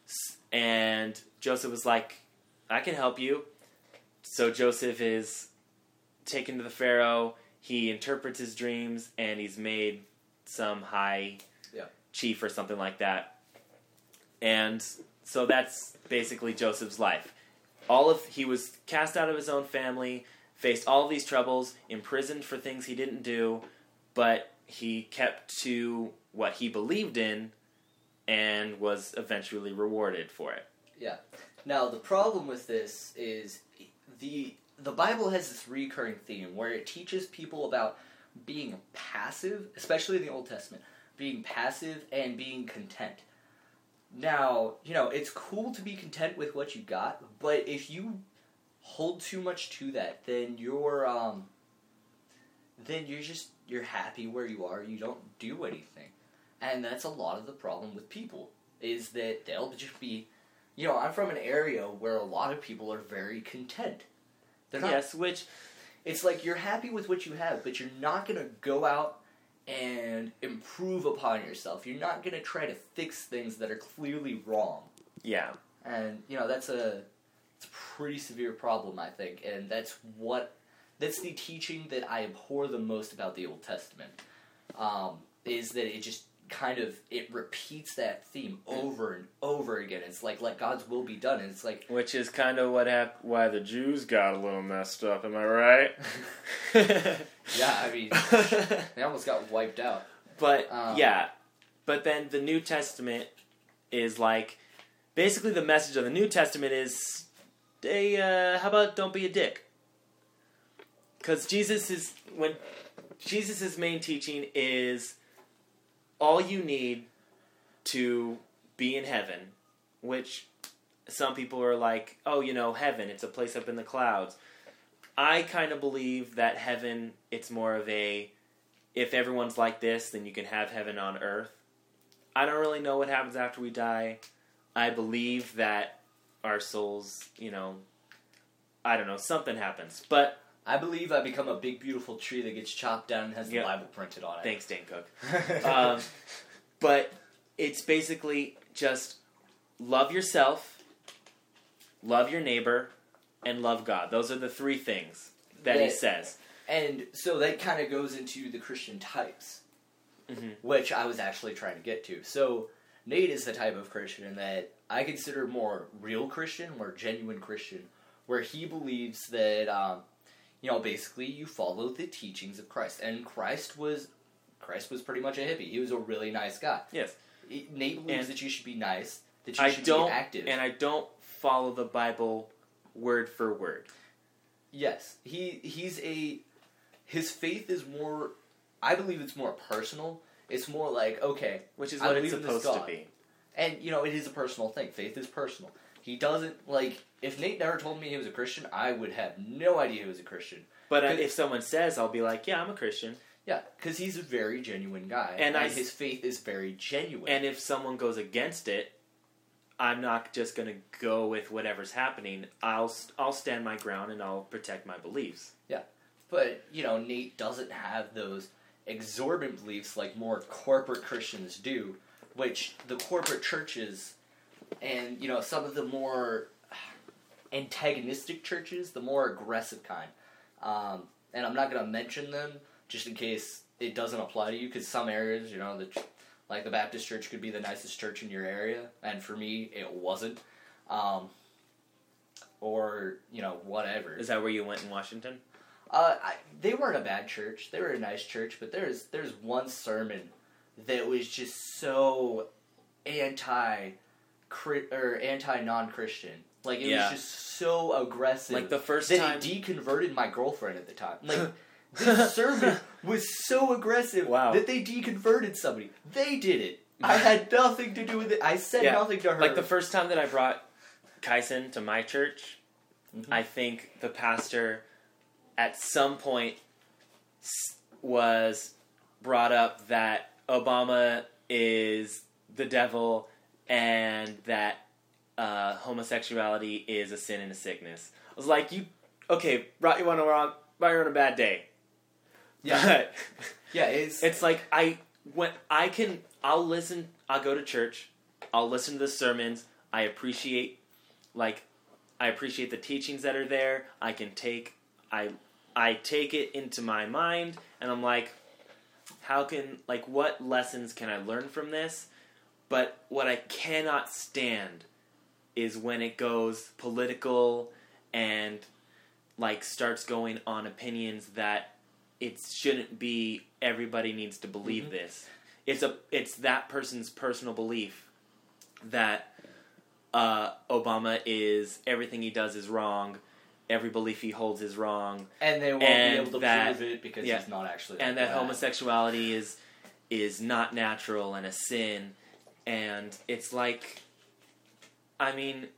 and Joseph was like, I can help you. So Joseph is taken to the Pharaoh. He interprets his dreams, and he's made some high yeah. chief or something like that. And so that's basically Joseph's life. All of he was cast out of his own family, faced all of these troubles, imprisoned for things he didn't do, but he kept to what he believed in and was eventually rewarded for it. Yeah. Now, the problem with this is the the Bible has this recurring theme where it teaches people about being passive, especially in the Old Testament, being passive and being content. Now, you know, it's cool to be content with what you got, but if you hold too much to that, then you're um then you're just you're happy where you are, you don't do anything. And that's a lot of the problem with people, is that they'll just be, you know, I'm from an area where a lot of people are very content. They're not, yes, which it's like you're happy with what you have, but you're not going to go out and improve upon yourself. You're not going to try to fix things that are clearly wrong. yeah. And, you know, that's a, it's a pretty severe problem, I think. And that's what, that's the teaching that I abhor the most about the Old Testament, um, is that it just kind of, it repeats that theme over and over again. It's like, let God's will be done. And it's like... Which is kind of what hap- why the Jews got a little messed up, am I right? Yeah, I mean, they almost got wiped out. But, Um, yeah. But then the New Testament is like... Basically the message of the New Testament is... Hey, uh, how about don't be a dick? Because Jesus is... when Jesus' main teaching is... all you need to be in heaven, which some people are like, oh, you know, heaven, it's a place up in the clouds. I kind of believe that heaven, it's more of a, if everyone's like this, then you can have heaven on earth. I don't really know what happens after we die. I believe that our souls, you know, I don't know, something happens. But I believe I become a big, beautiful tree that gets chopped down and has Yep. the Bible printed on it. thanks, Dane Cook. um, but it's basically just love yourself, love your neighbor, and love God. Those are the three things that he Yeah. says. And so that kind of goes into the Christian types, Mm-hmm. which I was actually trying to get to. So Nate is the type of Christian that I consider more real Christian, more genuine Christian, where he believes that, um, you know, basically you follow the teachings of Christ. And Christ was Christ was pretty much a hippie. He was a really nice guy. Yes. He- Nate believes And that you should be nice, that you I should don't, be active. and I don't follow the Bible word for word. Yes, he he's a his faith is more. I believe it's more personal. It's more like, okay, Which is I what it's believe in this supposed to God. be. And you know, it is a personal thing. Faith is personal. He doesn't like. If Nate never told me he was a Christian, I would have no idea he was a Christian. But uh, Cause- if someone says, I'll be like, yeah, I'm a Christian. Yeah, because he's a very genuine guy, And and, I- his faith is very genuine. And if someone goes against it, I'm not just going to go with whatever's happening. I'll I'll stand my ground and I'll protect my beliefs. But, you know, Nate doesn't have those exorbitant beliefs like more corporate Christians do, which the corporate churches and, you know, some of the more antagonistic churches, the more aggressive kind. Um, and I'm not going to mention them just in case it doesn't apply to you, because some areas, you know, the, like the Baptist church could be the nicest church in your area, and for me, it wasn't. Um, or, you know, whatever. Is that where you went in Washington? Uh, I, they weren't a bad church. They were a nice church, but there's there's one sermon that was just so anti or anti non Christian. Like it Yeah. was just so aggressive. Like the first that time- it deconverted my girlfriend at the time. Like this sermon was so aggressive Wow. that they deconverted somebody. They did it. I had nothing to do with it. I said Yeah. nothing to her. Like the first time that I brought Kyson to my church, Mhm. I think the pastor at some point s- was brought up that Obama is the devil and that uh, homosexuality is a sin and a sickness. I was like, you, okay, brought you on a wrong, brought you on a bad day. yeah, But yeah. It's it's like I when I can I'll listen I'll go to church, I'll listen to the sermons, I appreciate like I appreciate the teachings that are there. I can take I I take it into my mind and I'm like, how can like what lessons can I learn from this? But what I cannot stand is when it goes political and like starts going on opinions that it shouldn't be everybody needs to believe Mhm. this. It's a it's that person's personal belief that uh, Obama is everything he does is wrong. Every belief he holds is wrong, and they won't and be able to that, prove it because yeah, he's not actually. and like that that. homosexuality is is not natural and a sin, and it's like, I mean,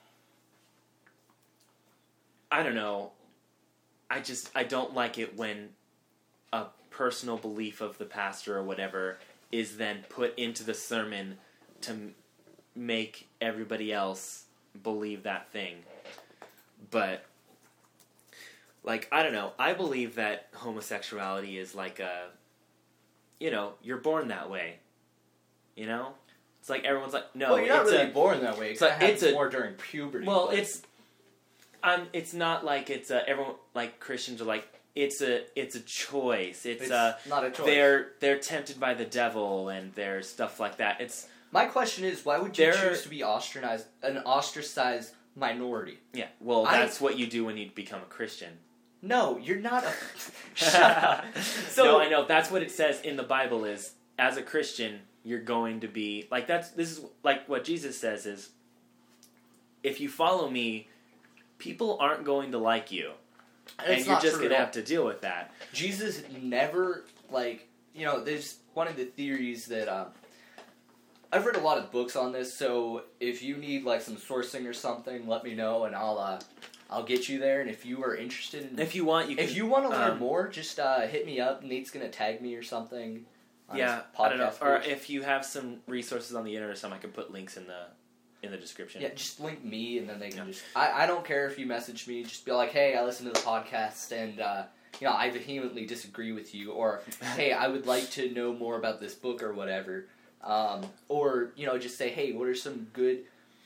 I don't know. I just I don't like it when a personal belief of the pastor or whatever is then put into the sermon to m- make everybody else believe that thing. But, like, I don't know. I believe that homosexuality is like a, you know, you're born that way. You know? It's like everyone's like, no, well, you're not it's really a, born that way. it's It's, a- it's a- more during puberty. well, but- it's, um, it's not like it's a, everyone, like, Christians are like, it's a, it's a choice. It's, It's a, not a choice. they're, they're tempted by the devil and there's stuff like that. It's, My question is, why would you There- choose to be ostracized, an ostracized minority? yeah, well, I- that's what you do when you become a Christian. No, you're not a. Shut up. So no, I know. That's what it says in the Bible is, as a Christian, you're going to be, like, that's, this is, like, what Jesus says is, if you follow me, people aren't going to like you. And, it's you're not just true going to at all. have to deal with that. Jesus never, like, you know, there's one of the theories that, um, I've read a lot of books on this, so if you need, like, some sourcing or something, let me know, and I'll, uh, I'll get you there, and if you are interested in... If you want, you can... If you want to learn um, more, just, uh, hit me up. Nate's gonna tag me or something on yeah, his I don't know. podcast Or page. if you have some resources on the internet or something, I can put links in the in the description. Yeah, just link me, and then they can Yeah. just... I, I don't care if you message me. Just be like, hey, I listened to the podcast, and, uh, you know, I vehemently disagree with you. Or, hey, I would like to know more about this book or whatever. Um, or, you know, just say, hey, what are some good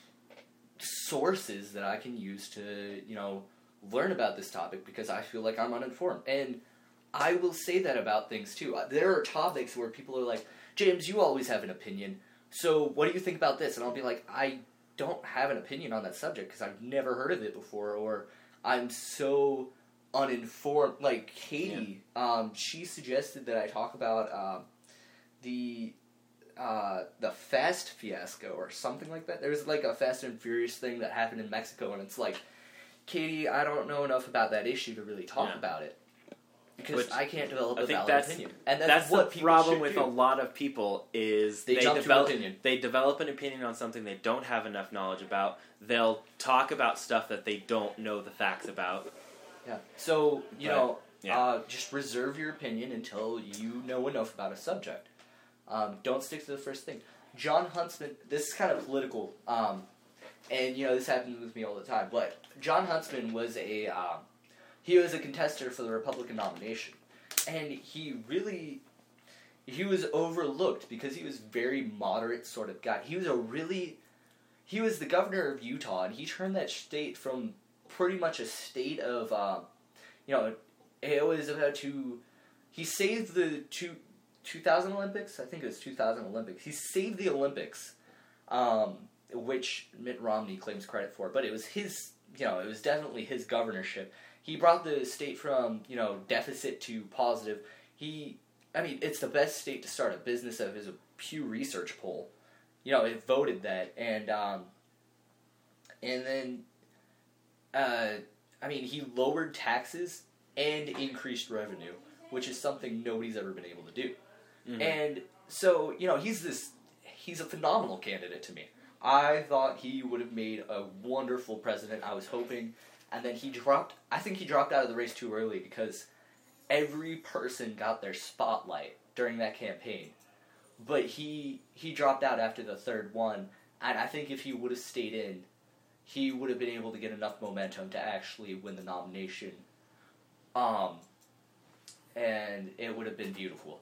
sources that I can use to, you know, learn about this topic? Because I feel like I'm uninformed. And I will say that about things, too. There are topics where people are like, James, you always have an opinion. So what do you think about this? And I'll be like, I don't have an opinion on that subject because I've never heard of it before, or I'm so uninformed. Like Katie, yeah. um, she suggested that I talk about um, the uh, the Fast fiasco or something like that. There's like a Fast and Furious thing that happened in Mexico, and it's like, Katie, I don't know enough about that issue to really talk Yeah. about it. Because Which, I can't develop I a think valid that's, opinion. And that's, that's what the people problem should with do. a lot of people is They they, jump to develop an opinion. they develop an opinion on something they don't have enough knowledge about. They'll talk about stuff that they don't know the facts about. Yeah. So, you But, know, yeah. uh, just reserve your opinion until you know enough about a subject. Um, don't stick to the first thing. John Huntsman, this is kind of political, um, and, you know, this happens with me all the time, but John Huntsman was a, um, he was a contester for the Republican nomination, and he really, he was overlooked because he was a very moderate sort of guy. He was a really, he was the governor of Utah, and he turned that state from pretty much a state of, um, you know, it was about to, he saved the two, two thousand Olympics? I think it was two thousand Olympics. He saved the Olympics, um, which Mitt Romney claims credit for, but it was his, you know, it was definitely his governorship. He brought the state from, you know, deficit to positive. He, I mean, it's the best state to start a business of is a Pew Research poll. You know, it voted that, and, um, and then, uh, I mean, he lowered taxes and increased revenue, which is something nobody's ever been able to do. Mm-hmm. And so, you know, he's this, he's a phenomenal candidate to me. I thought he would have made a wonderful president. I was hoping, and then he dropped, I think he dropped out of the race too early because every person got their spotlight during that campaign. But he, he dropped out after the third one, and I think if he would have stayed in, he would have been able to get enough momentum to actually win the nomination. Um, and it would have been beautiful.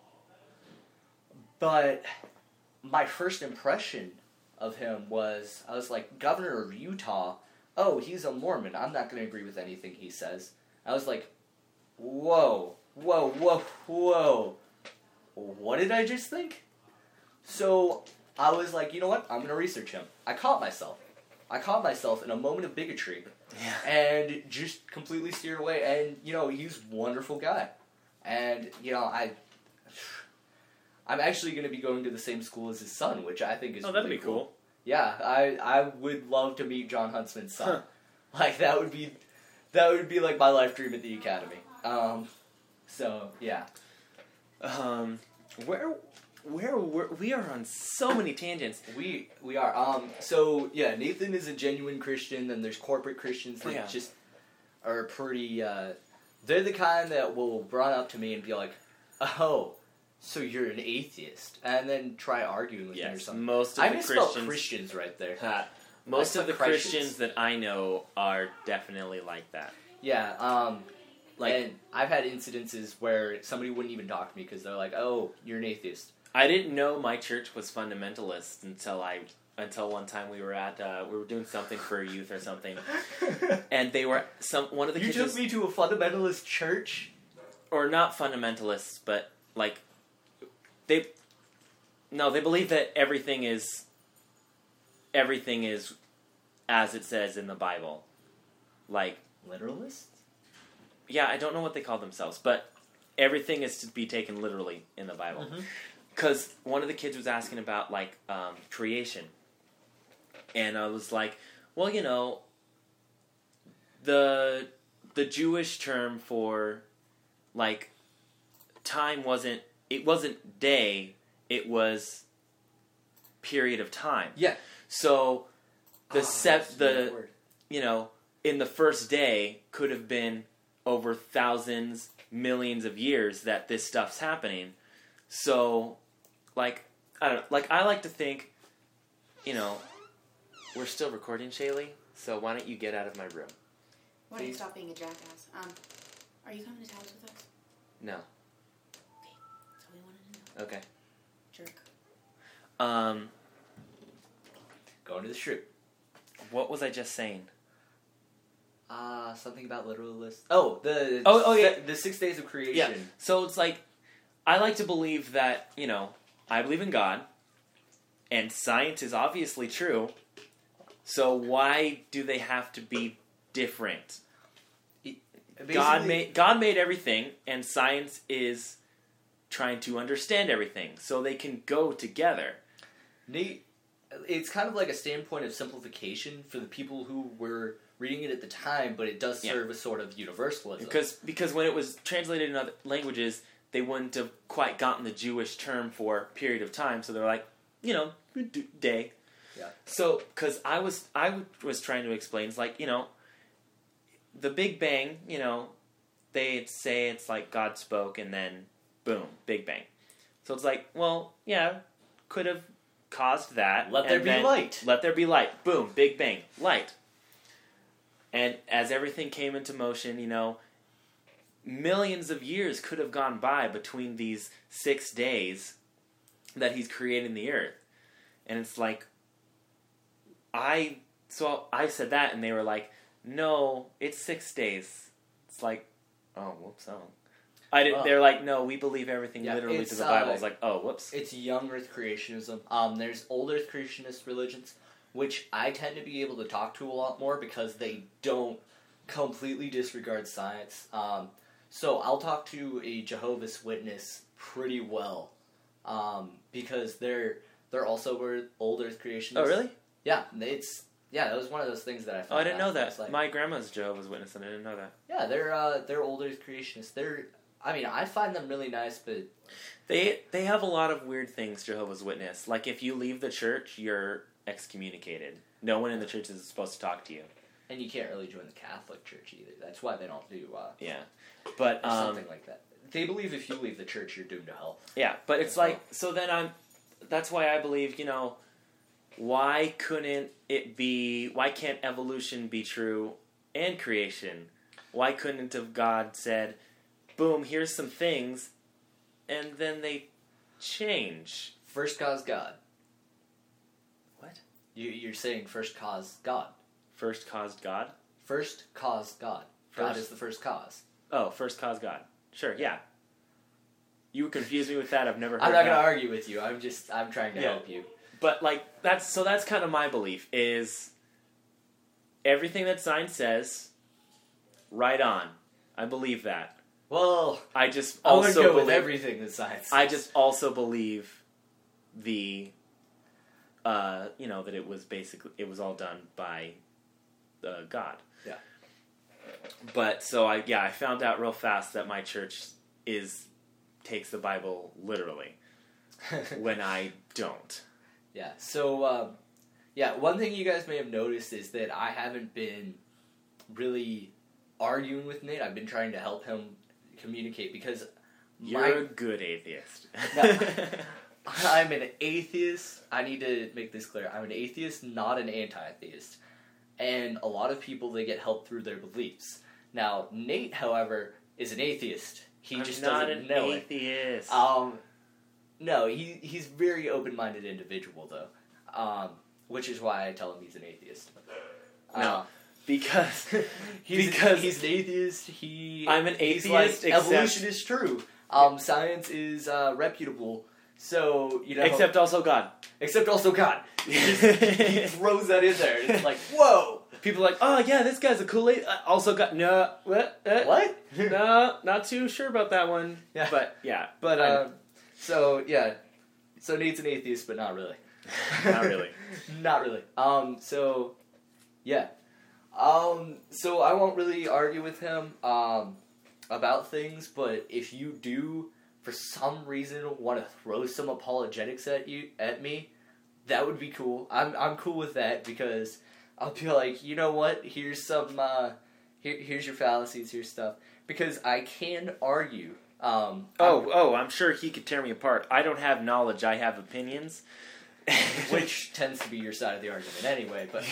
But my first impression of him was, I was like, Governor of Utah, oh, he's a Mormon. I'm not going to agree with anything he says. I was like, whoa, whoa, whoa, whoa. What did I just think? So I was like, you know what? I'm going to research him. I caught myself. I caught myself in a moment of bigotry. Yeah. And just completely steered away. And, you know, he's a wonderful guy. And, you know, I... I'm actually going to be going to the same school as his son, which I think is Oh, that'd really be cool. Yeah, I I would love to meet John Huntsman's son. Huh. Like that would be that would be like my life dream at the academy. Um, so yeah. Um, where, where, where, we are on so many tangents. We we are. Um. So yeah, Nathan is a genuine Christian, and there's corporate Christians that Yeah. just are pretty. Uh, they're the kind that will run up to me and be like, "Oh, so you're an atheist," and then try arguing with me or Yes, something. most of I the misspelled Christians. Christians right there. Ha. Most I of the spelled Christians. Christians that I know are definitely like that. Yeah. Um. Like- and I've had incidences where somebody wouldn't even talk to me because they're like, "Oh, you're an atheist." I didn't know my church was fundamentalist until I until one time we were at uh, we were doing something for youth or something, and they were some one of the You kids took was- me to a fundamentalist church. or not fundamentalists, but like they no they believe that everything is everything is as it says in the Bible, like. Literalists? Yeah, I don't know what they call themselves, but everything is to be taken literally in the Bible. Mhm. Because one of the kids was asking about, like, um, creation. And I was like, well, you know, the the Jewish term for, like, time wasn't, it wasn't day, it was period of time. Yeah. So, the Oh, set, that's a good the, word. you know, in the first day could have been over thousands, millions of years that this stuff's happening. So, like, I don't know, like, I like to think, you know, we're still recording, Shaylee, so why don't you get out of my room? Why don't you Please. stop being a jackass? Um, are you coming to Taos with us? No. Okay, that's all we wanted to know. Okay. Jerk. Um, Going to the strip. what was I just saying? Uh, something about literalists. Oh, the Oh, oh, yeah. se- the six days of creation. Yeah. So it's like, I like to believe that, you know, I believe in God, and science is obviously true, so why do they have to be different? Basically, God made God made everything, and science is trying to understand everything, so they can go together. Nate, it's kind of like a standpoint of simplification for the people who were reading it at the time, but it does Yeah. serve a sort of universalism. Because because when it was translated in other languages, they wouldn't have quite gotten the Jewish term for period of time, so they're like, you know, d- day. Yeah. So, because I was I w- was trying to explain, it's like, you know, the Big Bang, you know, they say it's like God spoke and then boom, Big Bang. So it's like, well, yeah, could have caused that. Let there and be then light. Let there be light. Boom, Big Bang, light. And as everything came into motion, you know, millions of years could have gone by between these six days that he's creating the earth. And it's like, I, so I said that and they were like, no, it's six days. It's like, oh, whoops, oh. I didn't, Oh. they're like, no, we believe everything Yeah, literally to it's, the Bible. uh, I was like, oh, whoops. It's young Earth creationism. Um, there's old Earth creationist religions, which I tend to be able to talk to a lot more because they don't completely disregard science. Um, so I'll talk to a Jehovah's Witness pretty well, um, because they're they're also were old Earth creationists. Oh, really? Yeah, it's yeah. That was one of those things that I. Oh, Found I didn't out. know that. It's like- My grandma's Jehovah's Witness and I didn't know that. yeah, they're uh, they're old Earth creationists. They're I mean I find them really nice, but They they have a lot of weird things, Jehovah's Witness. Like, if you leave the church, you're excommunicated. No one in the church is supposed to talk to you. and you can't really join the Catholic Church either. That's why they don't do uh, Yeah. But, or um, something like that. They believe if you leave the church, you're doomed to hell. yeah, but it's like, so then I'm, that's why I believe, you know, why couldn't it be, why can't evolution be true and creation? Why couldn't have God said, boom, here's some things, and then they change? First cause God. What? You, you're saying first cause God. First caused God? First cause God. God First- is the first cause. Oh, first cause God. Sure, yeah. You confuse me with that. I've never heard I'm not that. going to argue with you. I'm just I'm trying to Yeah. help you. But, like, that's, so that's kind of my belief, is everything that science says, right on. I believe that. Well, I just I wouldn't also go believe, with everything that science says. I just also believe the uh, you know, that it was basically, it was all done by uh, God. Yeah. But, so I, yeah, I found out real fast that my church is, takes the Bible literally, when I don't. Yeah, so, um, yeah, one thing you guys may have noticed is that I haven't been really arguing with Nate. I've been trying to help him communicate, because You're my, a good atheist. No. I'm an atheist. I need to make this clear. I'm an atheist, not an anti-atheist. And a lot of people, they get help through their beliefs. Now, Nate, however, is an atheist. He I'm just not doesn't an know atheist. it. Um, no, he he's a very open-minded individual, though. Um, which is why I tell him he's an atheist. No, Uh, because he's because he's an atheist. He I'm an he's atheist, like, except- evolution is true. Um, science is uh, reputable. So you know, except also God. except also God. He, just, he throws that in there. It's like, whoa, People are like, oh yeah, this guy's a cool atheist. Uh, also God. No, what? Uh, what? No, not too sure about that one. Yeah. But yeah, But I'm- um, so yeah, so Nate's an atheist, but not really. Not really. Not really. Um. So yeah. Um. So I won't really argue with him. Um. About things, but if you do, for some reason, want to throw some apologetics at you at me, that would be cool. I'm I'm cool with that, because I'll be like, you know what? Here's some. Uh, here here's your fallacies. Here's stuff, because I can argue. Um. oh, oh, I'm sure he could tear me apart. I don't have knowledge. I have opinions. Which tends to be your side of the argument anyway, but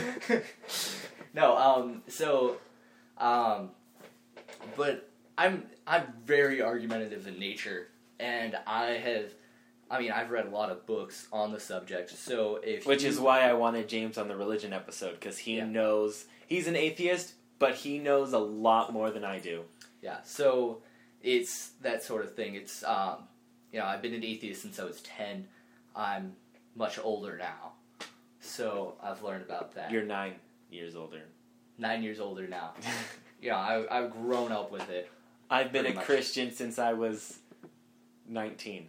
no, um, so, um, but I'm, I'm very argumentative in nature, and I have, I mean, I've read a lot of books on the subject, so if Which you, is why I wanted James on the religion episode, because he Yeah. knows, he's an atheist, but he knows a lot more than I do. yeah, so it's that sort of thing. It's, um, you know, I've been an atheist since I was ten. I'm much older now, so I've learned about that. You're nine years older. Nine years older now. Yeah, I, I've grown up with it. I've been Pretty a much. Christian since I was nineteen.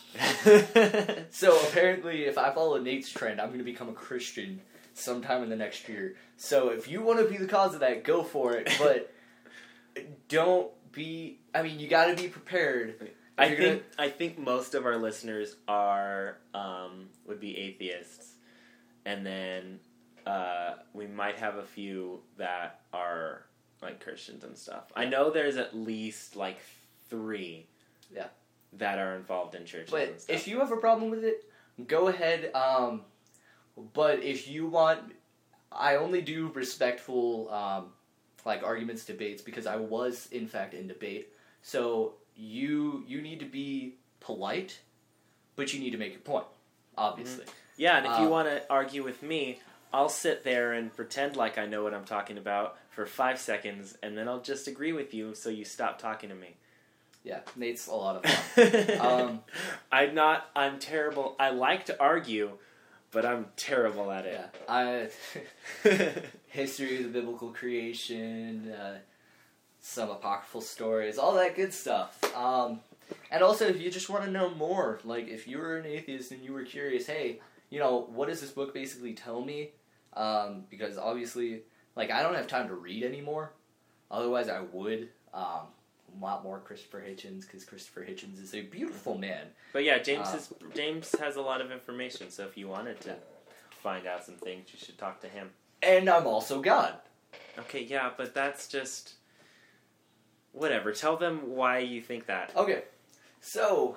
So apparently, if I follow Nate's trend, I'm going to become a Christian sometime in the next year. So if you want to be the cause of that, go for it. But don't be. I mean, you got to be prepared. If I you're think I think most of our listeners are um, would be atheists, and then uh, we might have a few that are like Christians and stuff. I know there's at least like three, Yeah. that are involved in churches. But and stuff. if you have a problem with it, go ahead. Um, but if you want, I only do respectful, um, like arguments, debates, because I was in fact in debate. So you you need to be polite, but you need to make your point, obviously. Yeah, and if you Uh, want to argue with me, I'll sit there and pretend like I know what I'm talking about for five seconds, and then I'll just agree with you so you stop talking to me. Yeah, Nate's a lot of fun. um, I'm not, I'm terrible. I like to argue, but I'm terrible at yeah, it. I history of the biblical creation, uh, some apocryphal stories, all that good stuff. Um, and also, if you just want to know more, like if you were an atheist and you were curious, hey, you know, what does this book basically tell me? Um, because obviously, like, I don't have time to read anymore. Otherwise, I would. Um, a lot more Christopher Hitchens, because Christopher Hitchens is a beautiful man. But yeah, James Uh, is, James has a lot of information, so if you wanted to find out some things, you should talk to him. And I'm also God. Okay, yeah, but that's just... Whatever. Tell them why you think that. Okay, so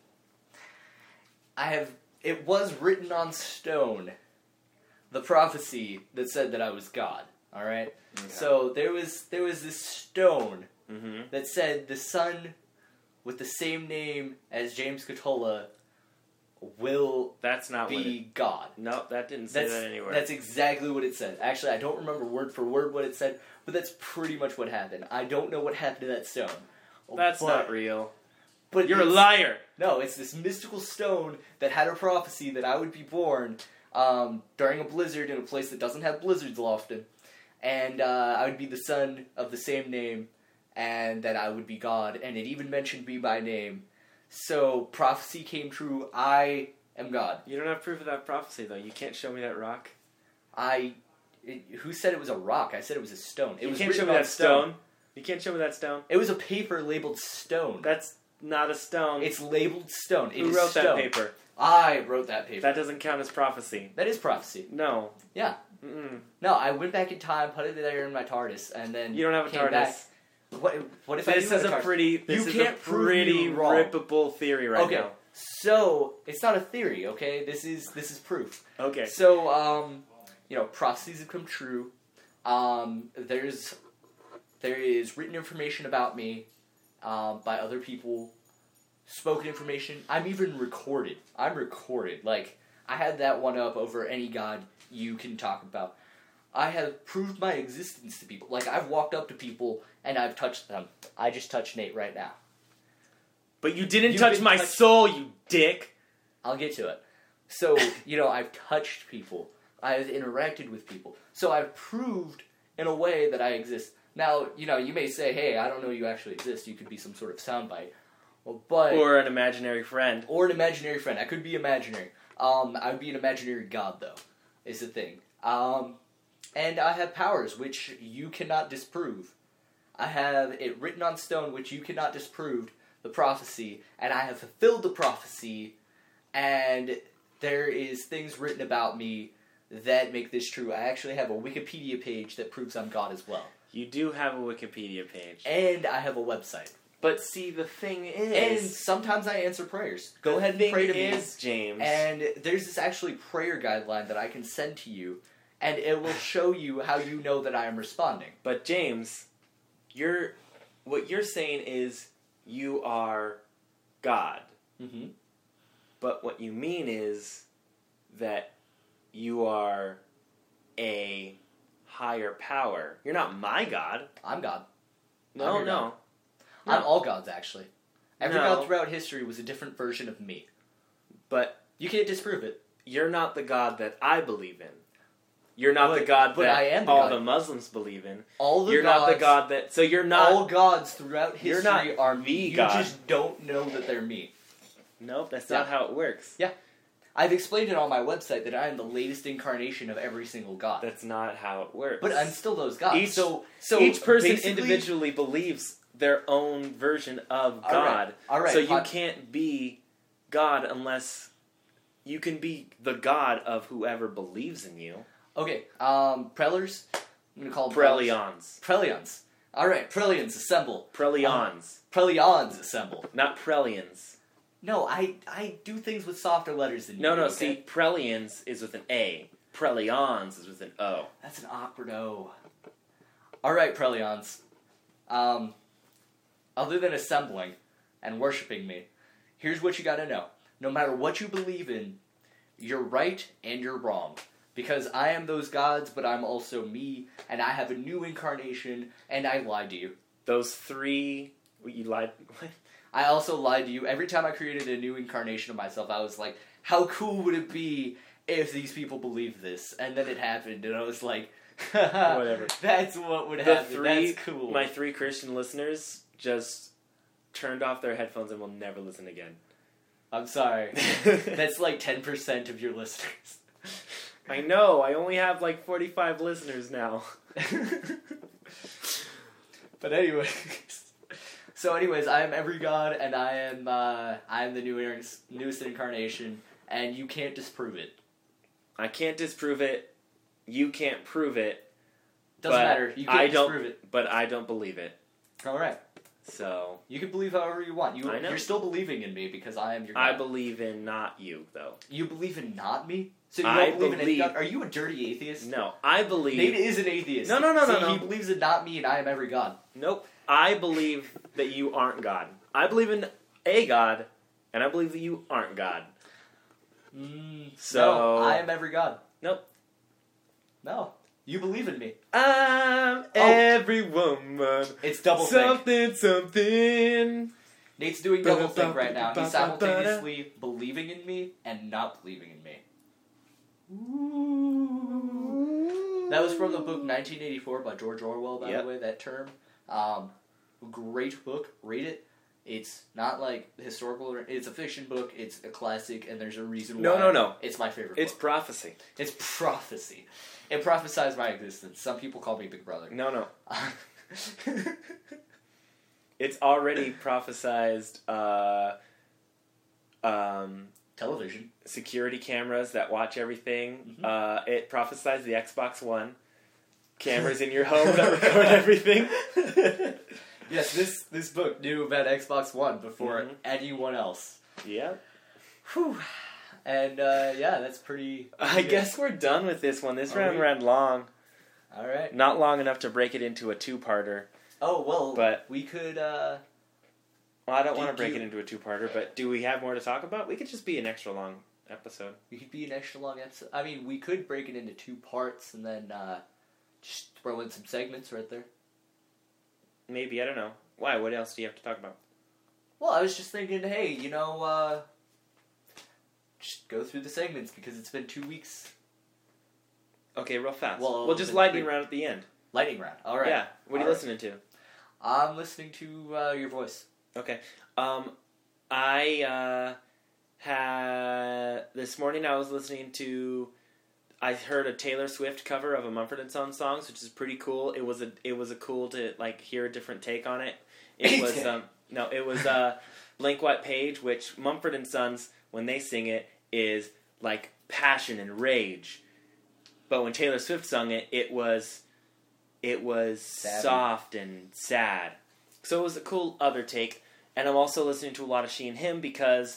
I have. It was written on stone, the prophecy that said that I was God. All right. Okay. So there was there was this stone Mm-hmm. that said the son with the same name as James Catola will That's not what it... be God. No, that didn't say That's that anywhere. that's exactly what it said. Actually, I don't remember word for word what it said, but that's pretty much what happened. I don't know what happened to that stone. That's but, not real. But You're a it's- liar! No, it's this mystical stone that had a prophecy that I would be born um, during a blizzard in a place that doesn't have blizzards often. And uh, I would be the son of the same name, and that I would be God. And it even mentioned me by name. So prophecy came true. I am God. You don't have proof of that prophecy, though. You can't show me that rock. I. It, who said it was a rock? I said it was a stone. It You was can't show written me on that stone. You can't show me that stone. It was a paper labeled stone. That's not a stone. It's labeled stone. It Who is wrote stone. that paper? I wrote that paper. That doesn't count as prophecy. that is prophecy. No. Yeah. Mm-mm. No, I went back in time, put it there in my TARDIS, and then You don't have a came TARDIS. back. What? What if I This do is have a TARDIS? pretty. This You is can't a prove pretty me wrong. rippable theory right Okay. now. So it's not a theory. Okay, this is this is proof. Okay. So um, you know, prophecies have come true. Um, there's there is written information about me um, by other people, spoken information. I'm even recorded. I'm recorded. Like I had that one up over any god you can talk about. I have proved my existence to people. Like I've walked up to people and I've touched them. I just touched Nate right now. But you didn't You've touch been my touched- soul, you dick. I'll get to it. So, you know, I've touched people. I've interacted with people. So I've proved in a way that I exist. Now, you know, you may say, hey, I don't know you actually exist. You could be some sort of soundbite. Well, but Or an imaginary friend. or an imaginary friend. I could be imaginary. Um, I would be an imaginary god, though, is the thing. Um, and I have powers which you cannot disprove. I have it written on stone which you cannot disprove, the prophecy, and I have fulfilled the prophecy, and there is things written about me that make this true. I actually have a Wikipedia page that proves I'm God as well. You do have a Wikipedia page. And I have a website. But see, the thing And is... sometimes I answer prayers. Go the ahead and thing pray to me. is, James... And there's this actually prayer guideline that I can send to you, and it will show you how you know that I am responding. But James, you're... What you're saying is you are God. Mm-hmm. But what you mean is that you are a higher power. You're not my God. I'm God. No, I'm your no. God. No. I'm all gods, actually. Every No. god throughout history was a different version of me. But You can't disprove it. you're not the God that I believe in. You're not But- the God but that I am the all God. the Muslims believe in. All the You're gods, not the God that... So you're not... all gods throughout history You're not are the me. You God. just don't know that they're me. Nope, that's Yeah. not how it works. I've explained it on my website that I am the latest incarnation of every single god. That's not how it works. But I'm still those gods. Each- so, so Each person basically- individually believes their own version of All God. right, all right, So you pod- can't be God unless you can be the God of whoever believes in you. Okay, um, Prellers. I'm gonna call them Prellers. Prelions. Prelions. All right, Prelions assemble. Prelions. Prelions assemble. Not Prelians. No, I I do things with softer letters than you. No, do, no, okay? see, Prelians is with an A. Prelions is with an O. That's an awkward O. All right, Prelions. Um, other than assembling and worshiping me, here's what you gotta know. No matter what you believe in, you're right and you're wrong. Because I am those gods, but I'm also me, and I have a new incarnation, and I lied to you. Those three... You lied... What? I also lied to you. Every time I created a new incarnation of myself, I was like, how cool would it be if these people believe this? And then it happened, and I was like, Whatever. That's what would The happen. three... That's cool. My three Christian listeners just turned off their headphones and will never listen again. I'm sorry. That's like ten percent of your listeners. I know, I only have like forty-five listeners now. But anyways, so anyways, I am every god, and I am uh, I am the new newest incarnation, and you can't disprove it. I can't disprove it. You can't prove it. Doesn't but matter. You can't I don't, disprove it. But I don't believe it. All right. So You can believe however you want. You, I know. You're still believing in me because I am your god. I believe in not you, though. You believe in not me? So you I don't believe, in any believe- god? Are you a dirty atheist? No, I believe. Nate is an atheist. No, no, no, no, See, no. He believes in not me, and I am every god. Nope. I believe that you aren't God. I believe in a God, and I believe that you aren't God. Mm, So- no, I am every god. Nope. No, you believe in me. I'm every woman. It's double think. Something, something. Nate's doing double think right now. He's simultaneously believing in me and not believing in me. That was from the book nineteen eighty-four by George Orwell, by Yep. the way, that term. Um, great book. Read it. It's not like historical. Or, it's a fiction book. It's a classic, and there's a reason No, why. no, no. It's my favorite. It's book. prophecy. It's prophecy. It prophesies my existence. Some people call me Big Brother. No, no. It's already prophesized uh, um, Television. security cameras that watch everything. Mhm. Uh, it prophesized the Xbox One. Cameras in your home that record everything. Yes, this this book knew about Xbox One before Mhm. anyone else. Yeah. Whew. And uh, yeah, that's pretty. I pretty good. guess we're done with this one. This Are round we? ran long. All right. Not long enough to break it into a two-parter. Oh well, But- we could. Uh, Well, I don't Do want to break you- it into a two-parter, but do we have more to talk about? We could just be an extra long episode. we could be an extra long episode. I mean, we could break it into two parts and then uh, just throw in some segments right there. Maybe, I don't know. Why? What else do you have to talk about? Well, I was just thinking, hey, you know, uh, just go through the segments because it's been two weeks. Okay, real fast. Well, Well, just then lightning we- round at the end. Lightning round. All right. Yeah. What are you All right. listening to? I'm listening to uh, your voice. Okay. Um, I uh, had this morning. I was listening to. I heard a Taylor Swift cover of a Mumford and Sons songs, which is pretty cool. It was a it was a cool to like hear a different take on it. It was um no, it was uh Link White Page, which Mumford and Sons when they sing it is like passion and rage, but when Taylor Swift sung it, it was it was Savvy. soft and sad. So it was a cool other take. And I'm also listening to a lot of She and Him because,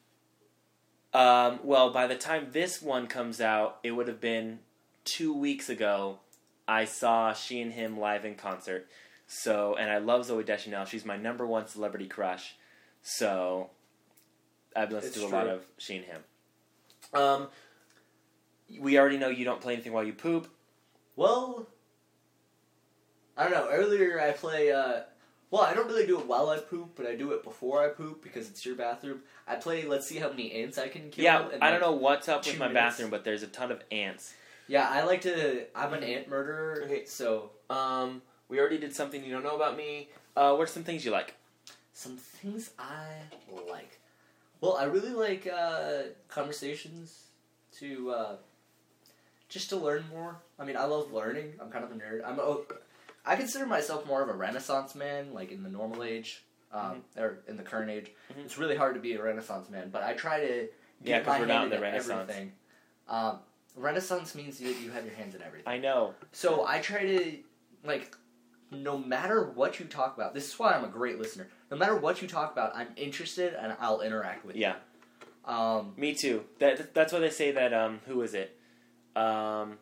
um, well, by the time this one comes out, it would have been two weeks ago. I saw She and Him live in concert. So, and I love Zooey Deschanel. She's my number one celebrity crush. So, I've listened It's to a lot true. of She and Him. Um, we already know you don't play anything while you poop. Well, I don't know. Earlier I play. Uh, well, I don't really do it while I poop, but I do it before I poop because it's your bathroom. I play. Let's see how many ants I can kill. Yeah, in, I like, don't know what's up with two my minutes. bathroom, but there's a ton of ants. Yeah, I like to. I'm an ant murderer. Okay. So Um, we already did something you don't know about me. Uh, what are some things you like? some things I like. Well, I really like uh, conversations to uh, just to learn more. I mean, I love learning. I'm kind of a nerd. I'm a, I consider myself more of a Renaissance man, like in the normal age, um, or in the current age. Mhm. It's really hard to be a Renaissance man, but I try to Yeah, get 'cause my we're hand not in the into Renaissance. everything. Um, Renaissance means you you have your hands in everything. I know. So I try to, like, no matter what you talk about, this is why I'm a great listener. No matter what you talk about, I'm interested and I'll interact with Yeah, you. Um, me too. That that's why they say that. Um, who is it? Um,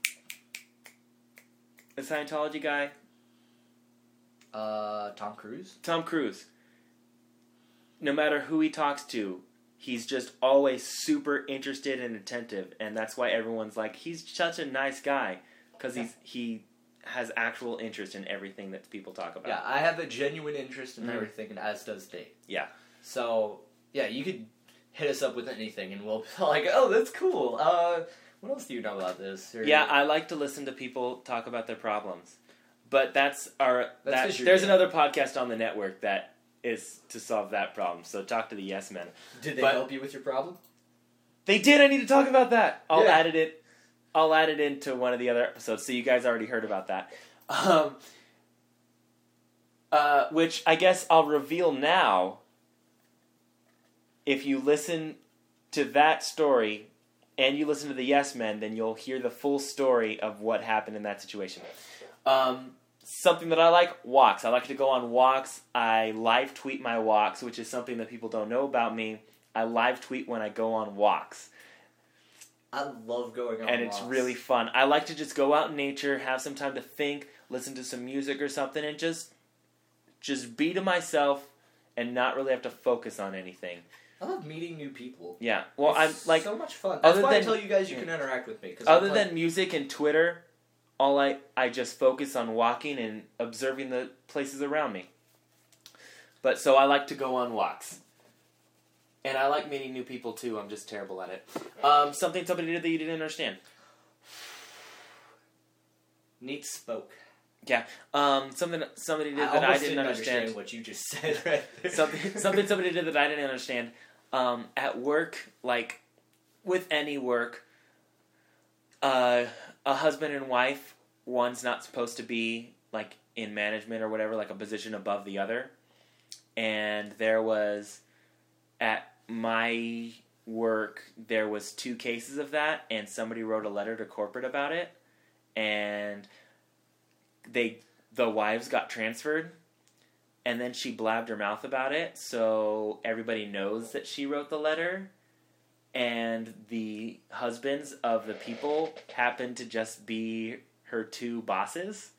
the Scientology guy, uh, Tom Cruise? Tom Cruise. No matter who he talks to, he's just always super interested and attentive, and that's why everyone's like, he's such a nice guy because he's he has actual interest in everything that people talk about. Yeah, I have a genuine interest in Mhm. everything, and as does Dave. Yeah. So, yeah, you could hit us up with anything, and we'll be like, oh, that's cool. Uh, what else do you know about this? Or, Yeah, I like to listen to people talk about their problems, but that's our. That's that, 'cause you're there's gay. another podcast on the network that is to solve that problem. So talk to the Yes Men. Did they but- help you with your problem? They did. I need to talk about that. I'll Yeah. add it. In, I'll add it into one of the other episodes, so you guys already heard about that. Um, uh, which I guess I'll reveal now. If you listen to that story and you listen to the Yes Men, then you'll hear the full story of what happened in that situation. Um, something that I like, walks. I like to go on walks. I live tweet my walks, which is something that people don't know about me. I live tweet when I go on walks. I love going on And it's walks. really fun. I like to just go out in nature, have some time to think, listen to some music or something, and just just be to myself and not really have to focus on anything. I love meeting new people. Yeah. Well, I'm It's like so much fun. other That's why than- I tell you guys you yeah. can interact with me. 'cause other I'm like- than music and Twitter, all I I just focus on walking and observing the places around me. But so I like to go on walks. And I like meeting new people too. I'm just terrible at it. Um, something somebody did that you didn't understand. Nate spoke. Yeah. Um, something somebody did I that I almost didn't, didn't understand. what you just said right there. something something somebody did that I didn't understand. Um, at work, like with any work, uh, a husband and wife, one's not supposed to be like in management or whatever, like a position above the other. And there was at my work, there was two cases of that, and somebody wrote a letter to corporate about it, and they the wives got transferred. And then she blabbed her mouth about it, so everybody knows that she wrote the letter. And the husbands of the people happen to just be her two bosses.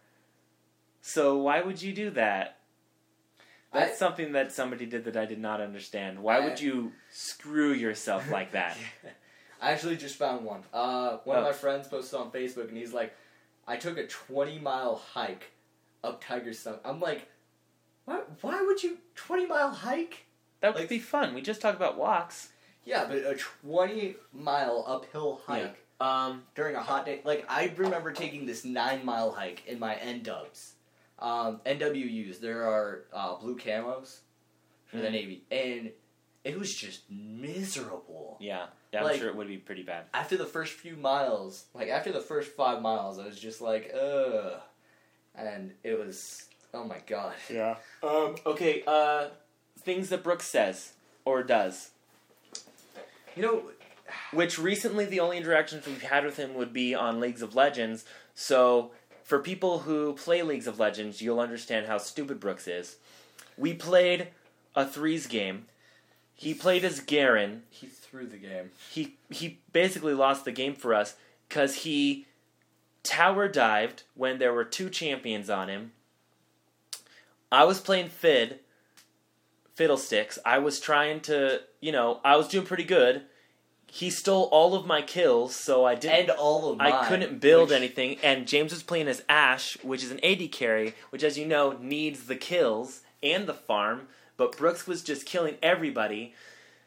So why would you do that? That's I, something that somebody did that I did not understand. Why I, would you screw yourself like that? I actually just found one. Uh, one oh. of my friends posted on Facebook, and he's like, I took a twenty-mile hike up Tiger Summit. I'm like, why, why would you twenty-mile hike? That would Like- be fun. We just talked about walks. Yeah, but a twenty-mile uphill hike Yeah. Um, during a hot day. Like, I remember taking this nine-mile hike in my N-dubs. Um, N W Us, there are uh, blue camos for the Mhm. Navy, and it was just miserable. yeah, yeah I'm Like- sure it would be pretty bad. After the first few miles, like, after the first five miles, I was just like, ugh. And it was, oh my god. Yeah. Um, okay, uh, things that Brooks says or does. You know, Which recently the only interactions we've had with him would be on Leagues of Legends. So for people who play Leagues of Legends, you'll understand how stupid Brooks is. We played a threes game. He played as Garen. he threw the game. He he basically lost the game for us because he tower dived when there were two champions on him. I was playing Fid, Fiddlesticks. I was trying to, you know, I was doing pretty good. He stole all of my kills, so I didn't. And all of mine. I couldn't build which- anything, and James was playing as Ashe, which is an A D carry, which, as you know, needs the kills and the farm. But Brooks was just killing everybody.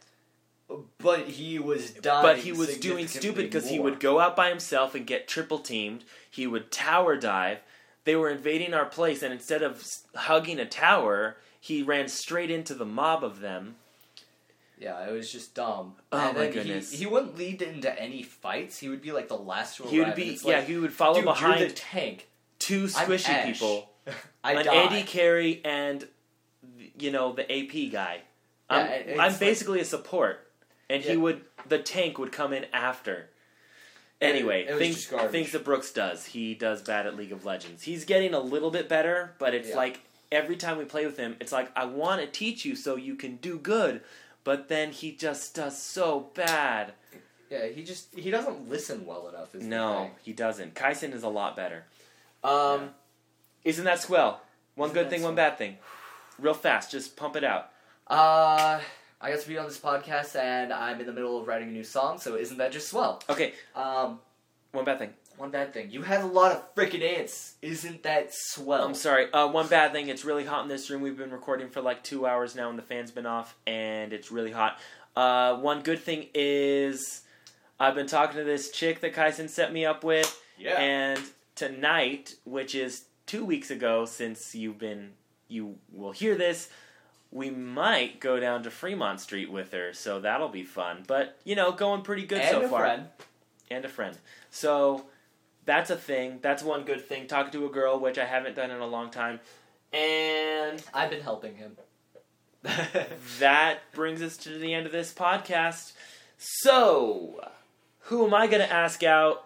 But he was dying. But he was doing stupid significantly because he more. would go out by himself and get triple teamed. He would tower dive. They were invading our place, and instead of s- hugging a tower, he ran straight into the mob of them. Yeah, it was just dumb. Oh and my then goodness. He, he wouldn't lead into any fights. He would be like the last to arrive. He would and be, it's yeah, like, he would follow dude, behind you're the tank. two I'm squishy Ashe. people, I an die. A D carry and, you know, the A P guy. I'm, Yeah, it- it's I'm like- basically a support, and he Yeah. would the tank would come in after. Anyway, It was things just garbage. things that Brooks does. He does bad at League of Legends. He's getting a little bit better, but it's Yeah. like every time we play with him, it's like I want to teach you so you can do good, but then he just does so bad. Yeah, he just he doesn't listen well enough. Is the No, thing. he doesn't. Kaisen is a lot better. Um, Yeah. Isn't that swell? One Isn't good that thing, one swell? bad thing. Real fast, just pump it out. Uh, I got to be on this podcast, and I'm in the middle of writing a new song. So isn't that just swell? Okay, Um, one bad thing. one bad thing. You have a lot of freaking ants. Isn't that swell? I'm sorry. Uh, one bad thing. It's really hot in this room. We've been recording for like two hours now, and the fan's been off, and it's really hot. Uh, one good thing is I've been talking to this chick that Kaisen set me up with, Yeah. and tonight, which is two weeks ago, since you've been, you will hear this, we might go down to Fremont Street with her, so that'll be fun. But you know, going pretty good and so a far. friend. And a friend. So that's a thing. That's one good thing. Talking to a girl, which I haven't done in a long time. And I've been helping him. that brings us to the end of this podcast. So, who am I going to ask out?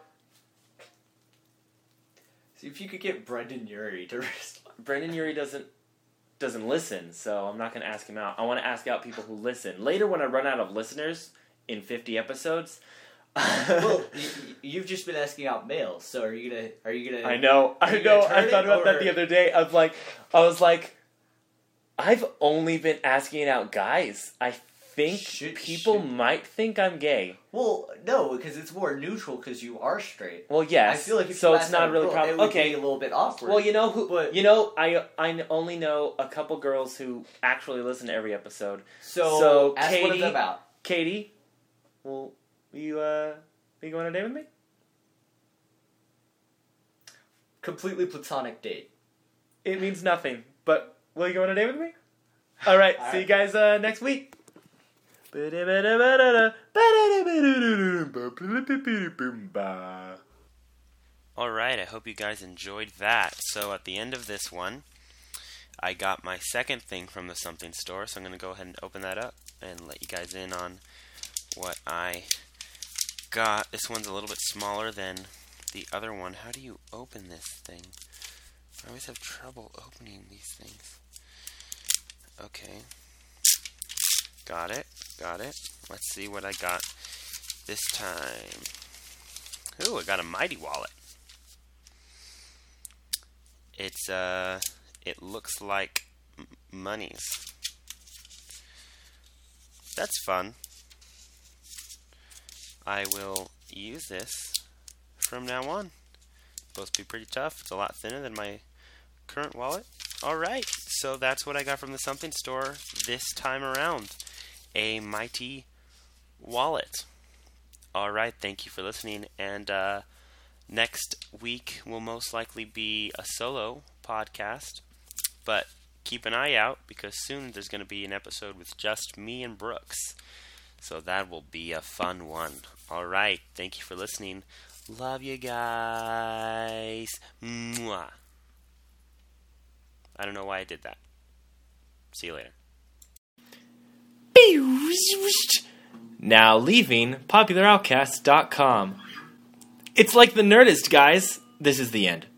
See if you could get Brendan Urie to respond. Brendan Urie doesn't doesn't listen, so I'm not going to ask him out. I want to ask out people who listen. Later, when I run out of listeners in fifty episodes. Well, y- y- you've just been asking out males, so are you gonna? Are you gonna? I know, Are I you know. gonna I turn thought it, about that or- the other day. I was like, I was like, I've only been asking out guys. I think Should- people should- might think I'm gay. Well, no, because it's more neutral because you are straight. Well, yes. I feel like if so you it's asked not out a really girl, problem. it would Okay. be a little bit awkward. Well, you know who? But- you know, I I only know a couple girls who actually listen to every episode. so, so, ask one of Katie- them out. Katie, well, will you uh, will you go on a date with me? completely platonic date. It means nothing, but will you go on a date with me? All right, All see you right. guys uh, next week. Alright, I hope you guys enjoyed that. So at the end of this one, I got my second thing from the Something Store, so I'm going to go ahead and open that up and let you guys in on what I got. This one's a little bit smaller than the other one. How do you open this thing? I always have trouble opening these things. Okay. Got it. Got it. Let's see what I got this time. Ooh, I got a Mighty Wallet. It's, uh, it looks like m- monies. That's fun. I will use this from now on. Supposed to be pretty tough. It's a lot thinner than my current wallet. Alright, so that's what I got from the Something Store this time around. A Mighty Wallet. Alright, thank you for listening, and uh, next week will most likely be a solo podcast, but keep an eye out because soon there's going to be an episode with just me and Brooks, so that will be a fun one. Alright, thank you for listening. Love you guys. Mwah. I don't know why I did that. See you later. Now leaving popular outcast dot com. It's like the Nerdist, guys. This is the end.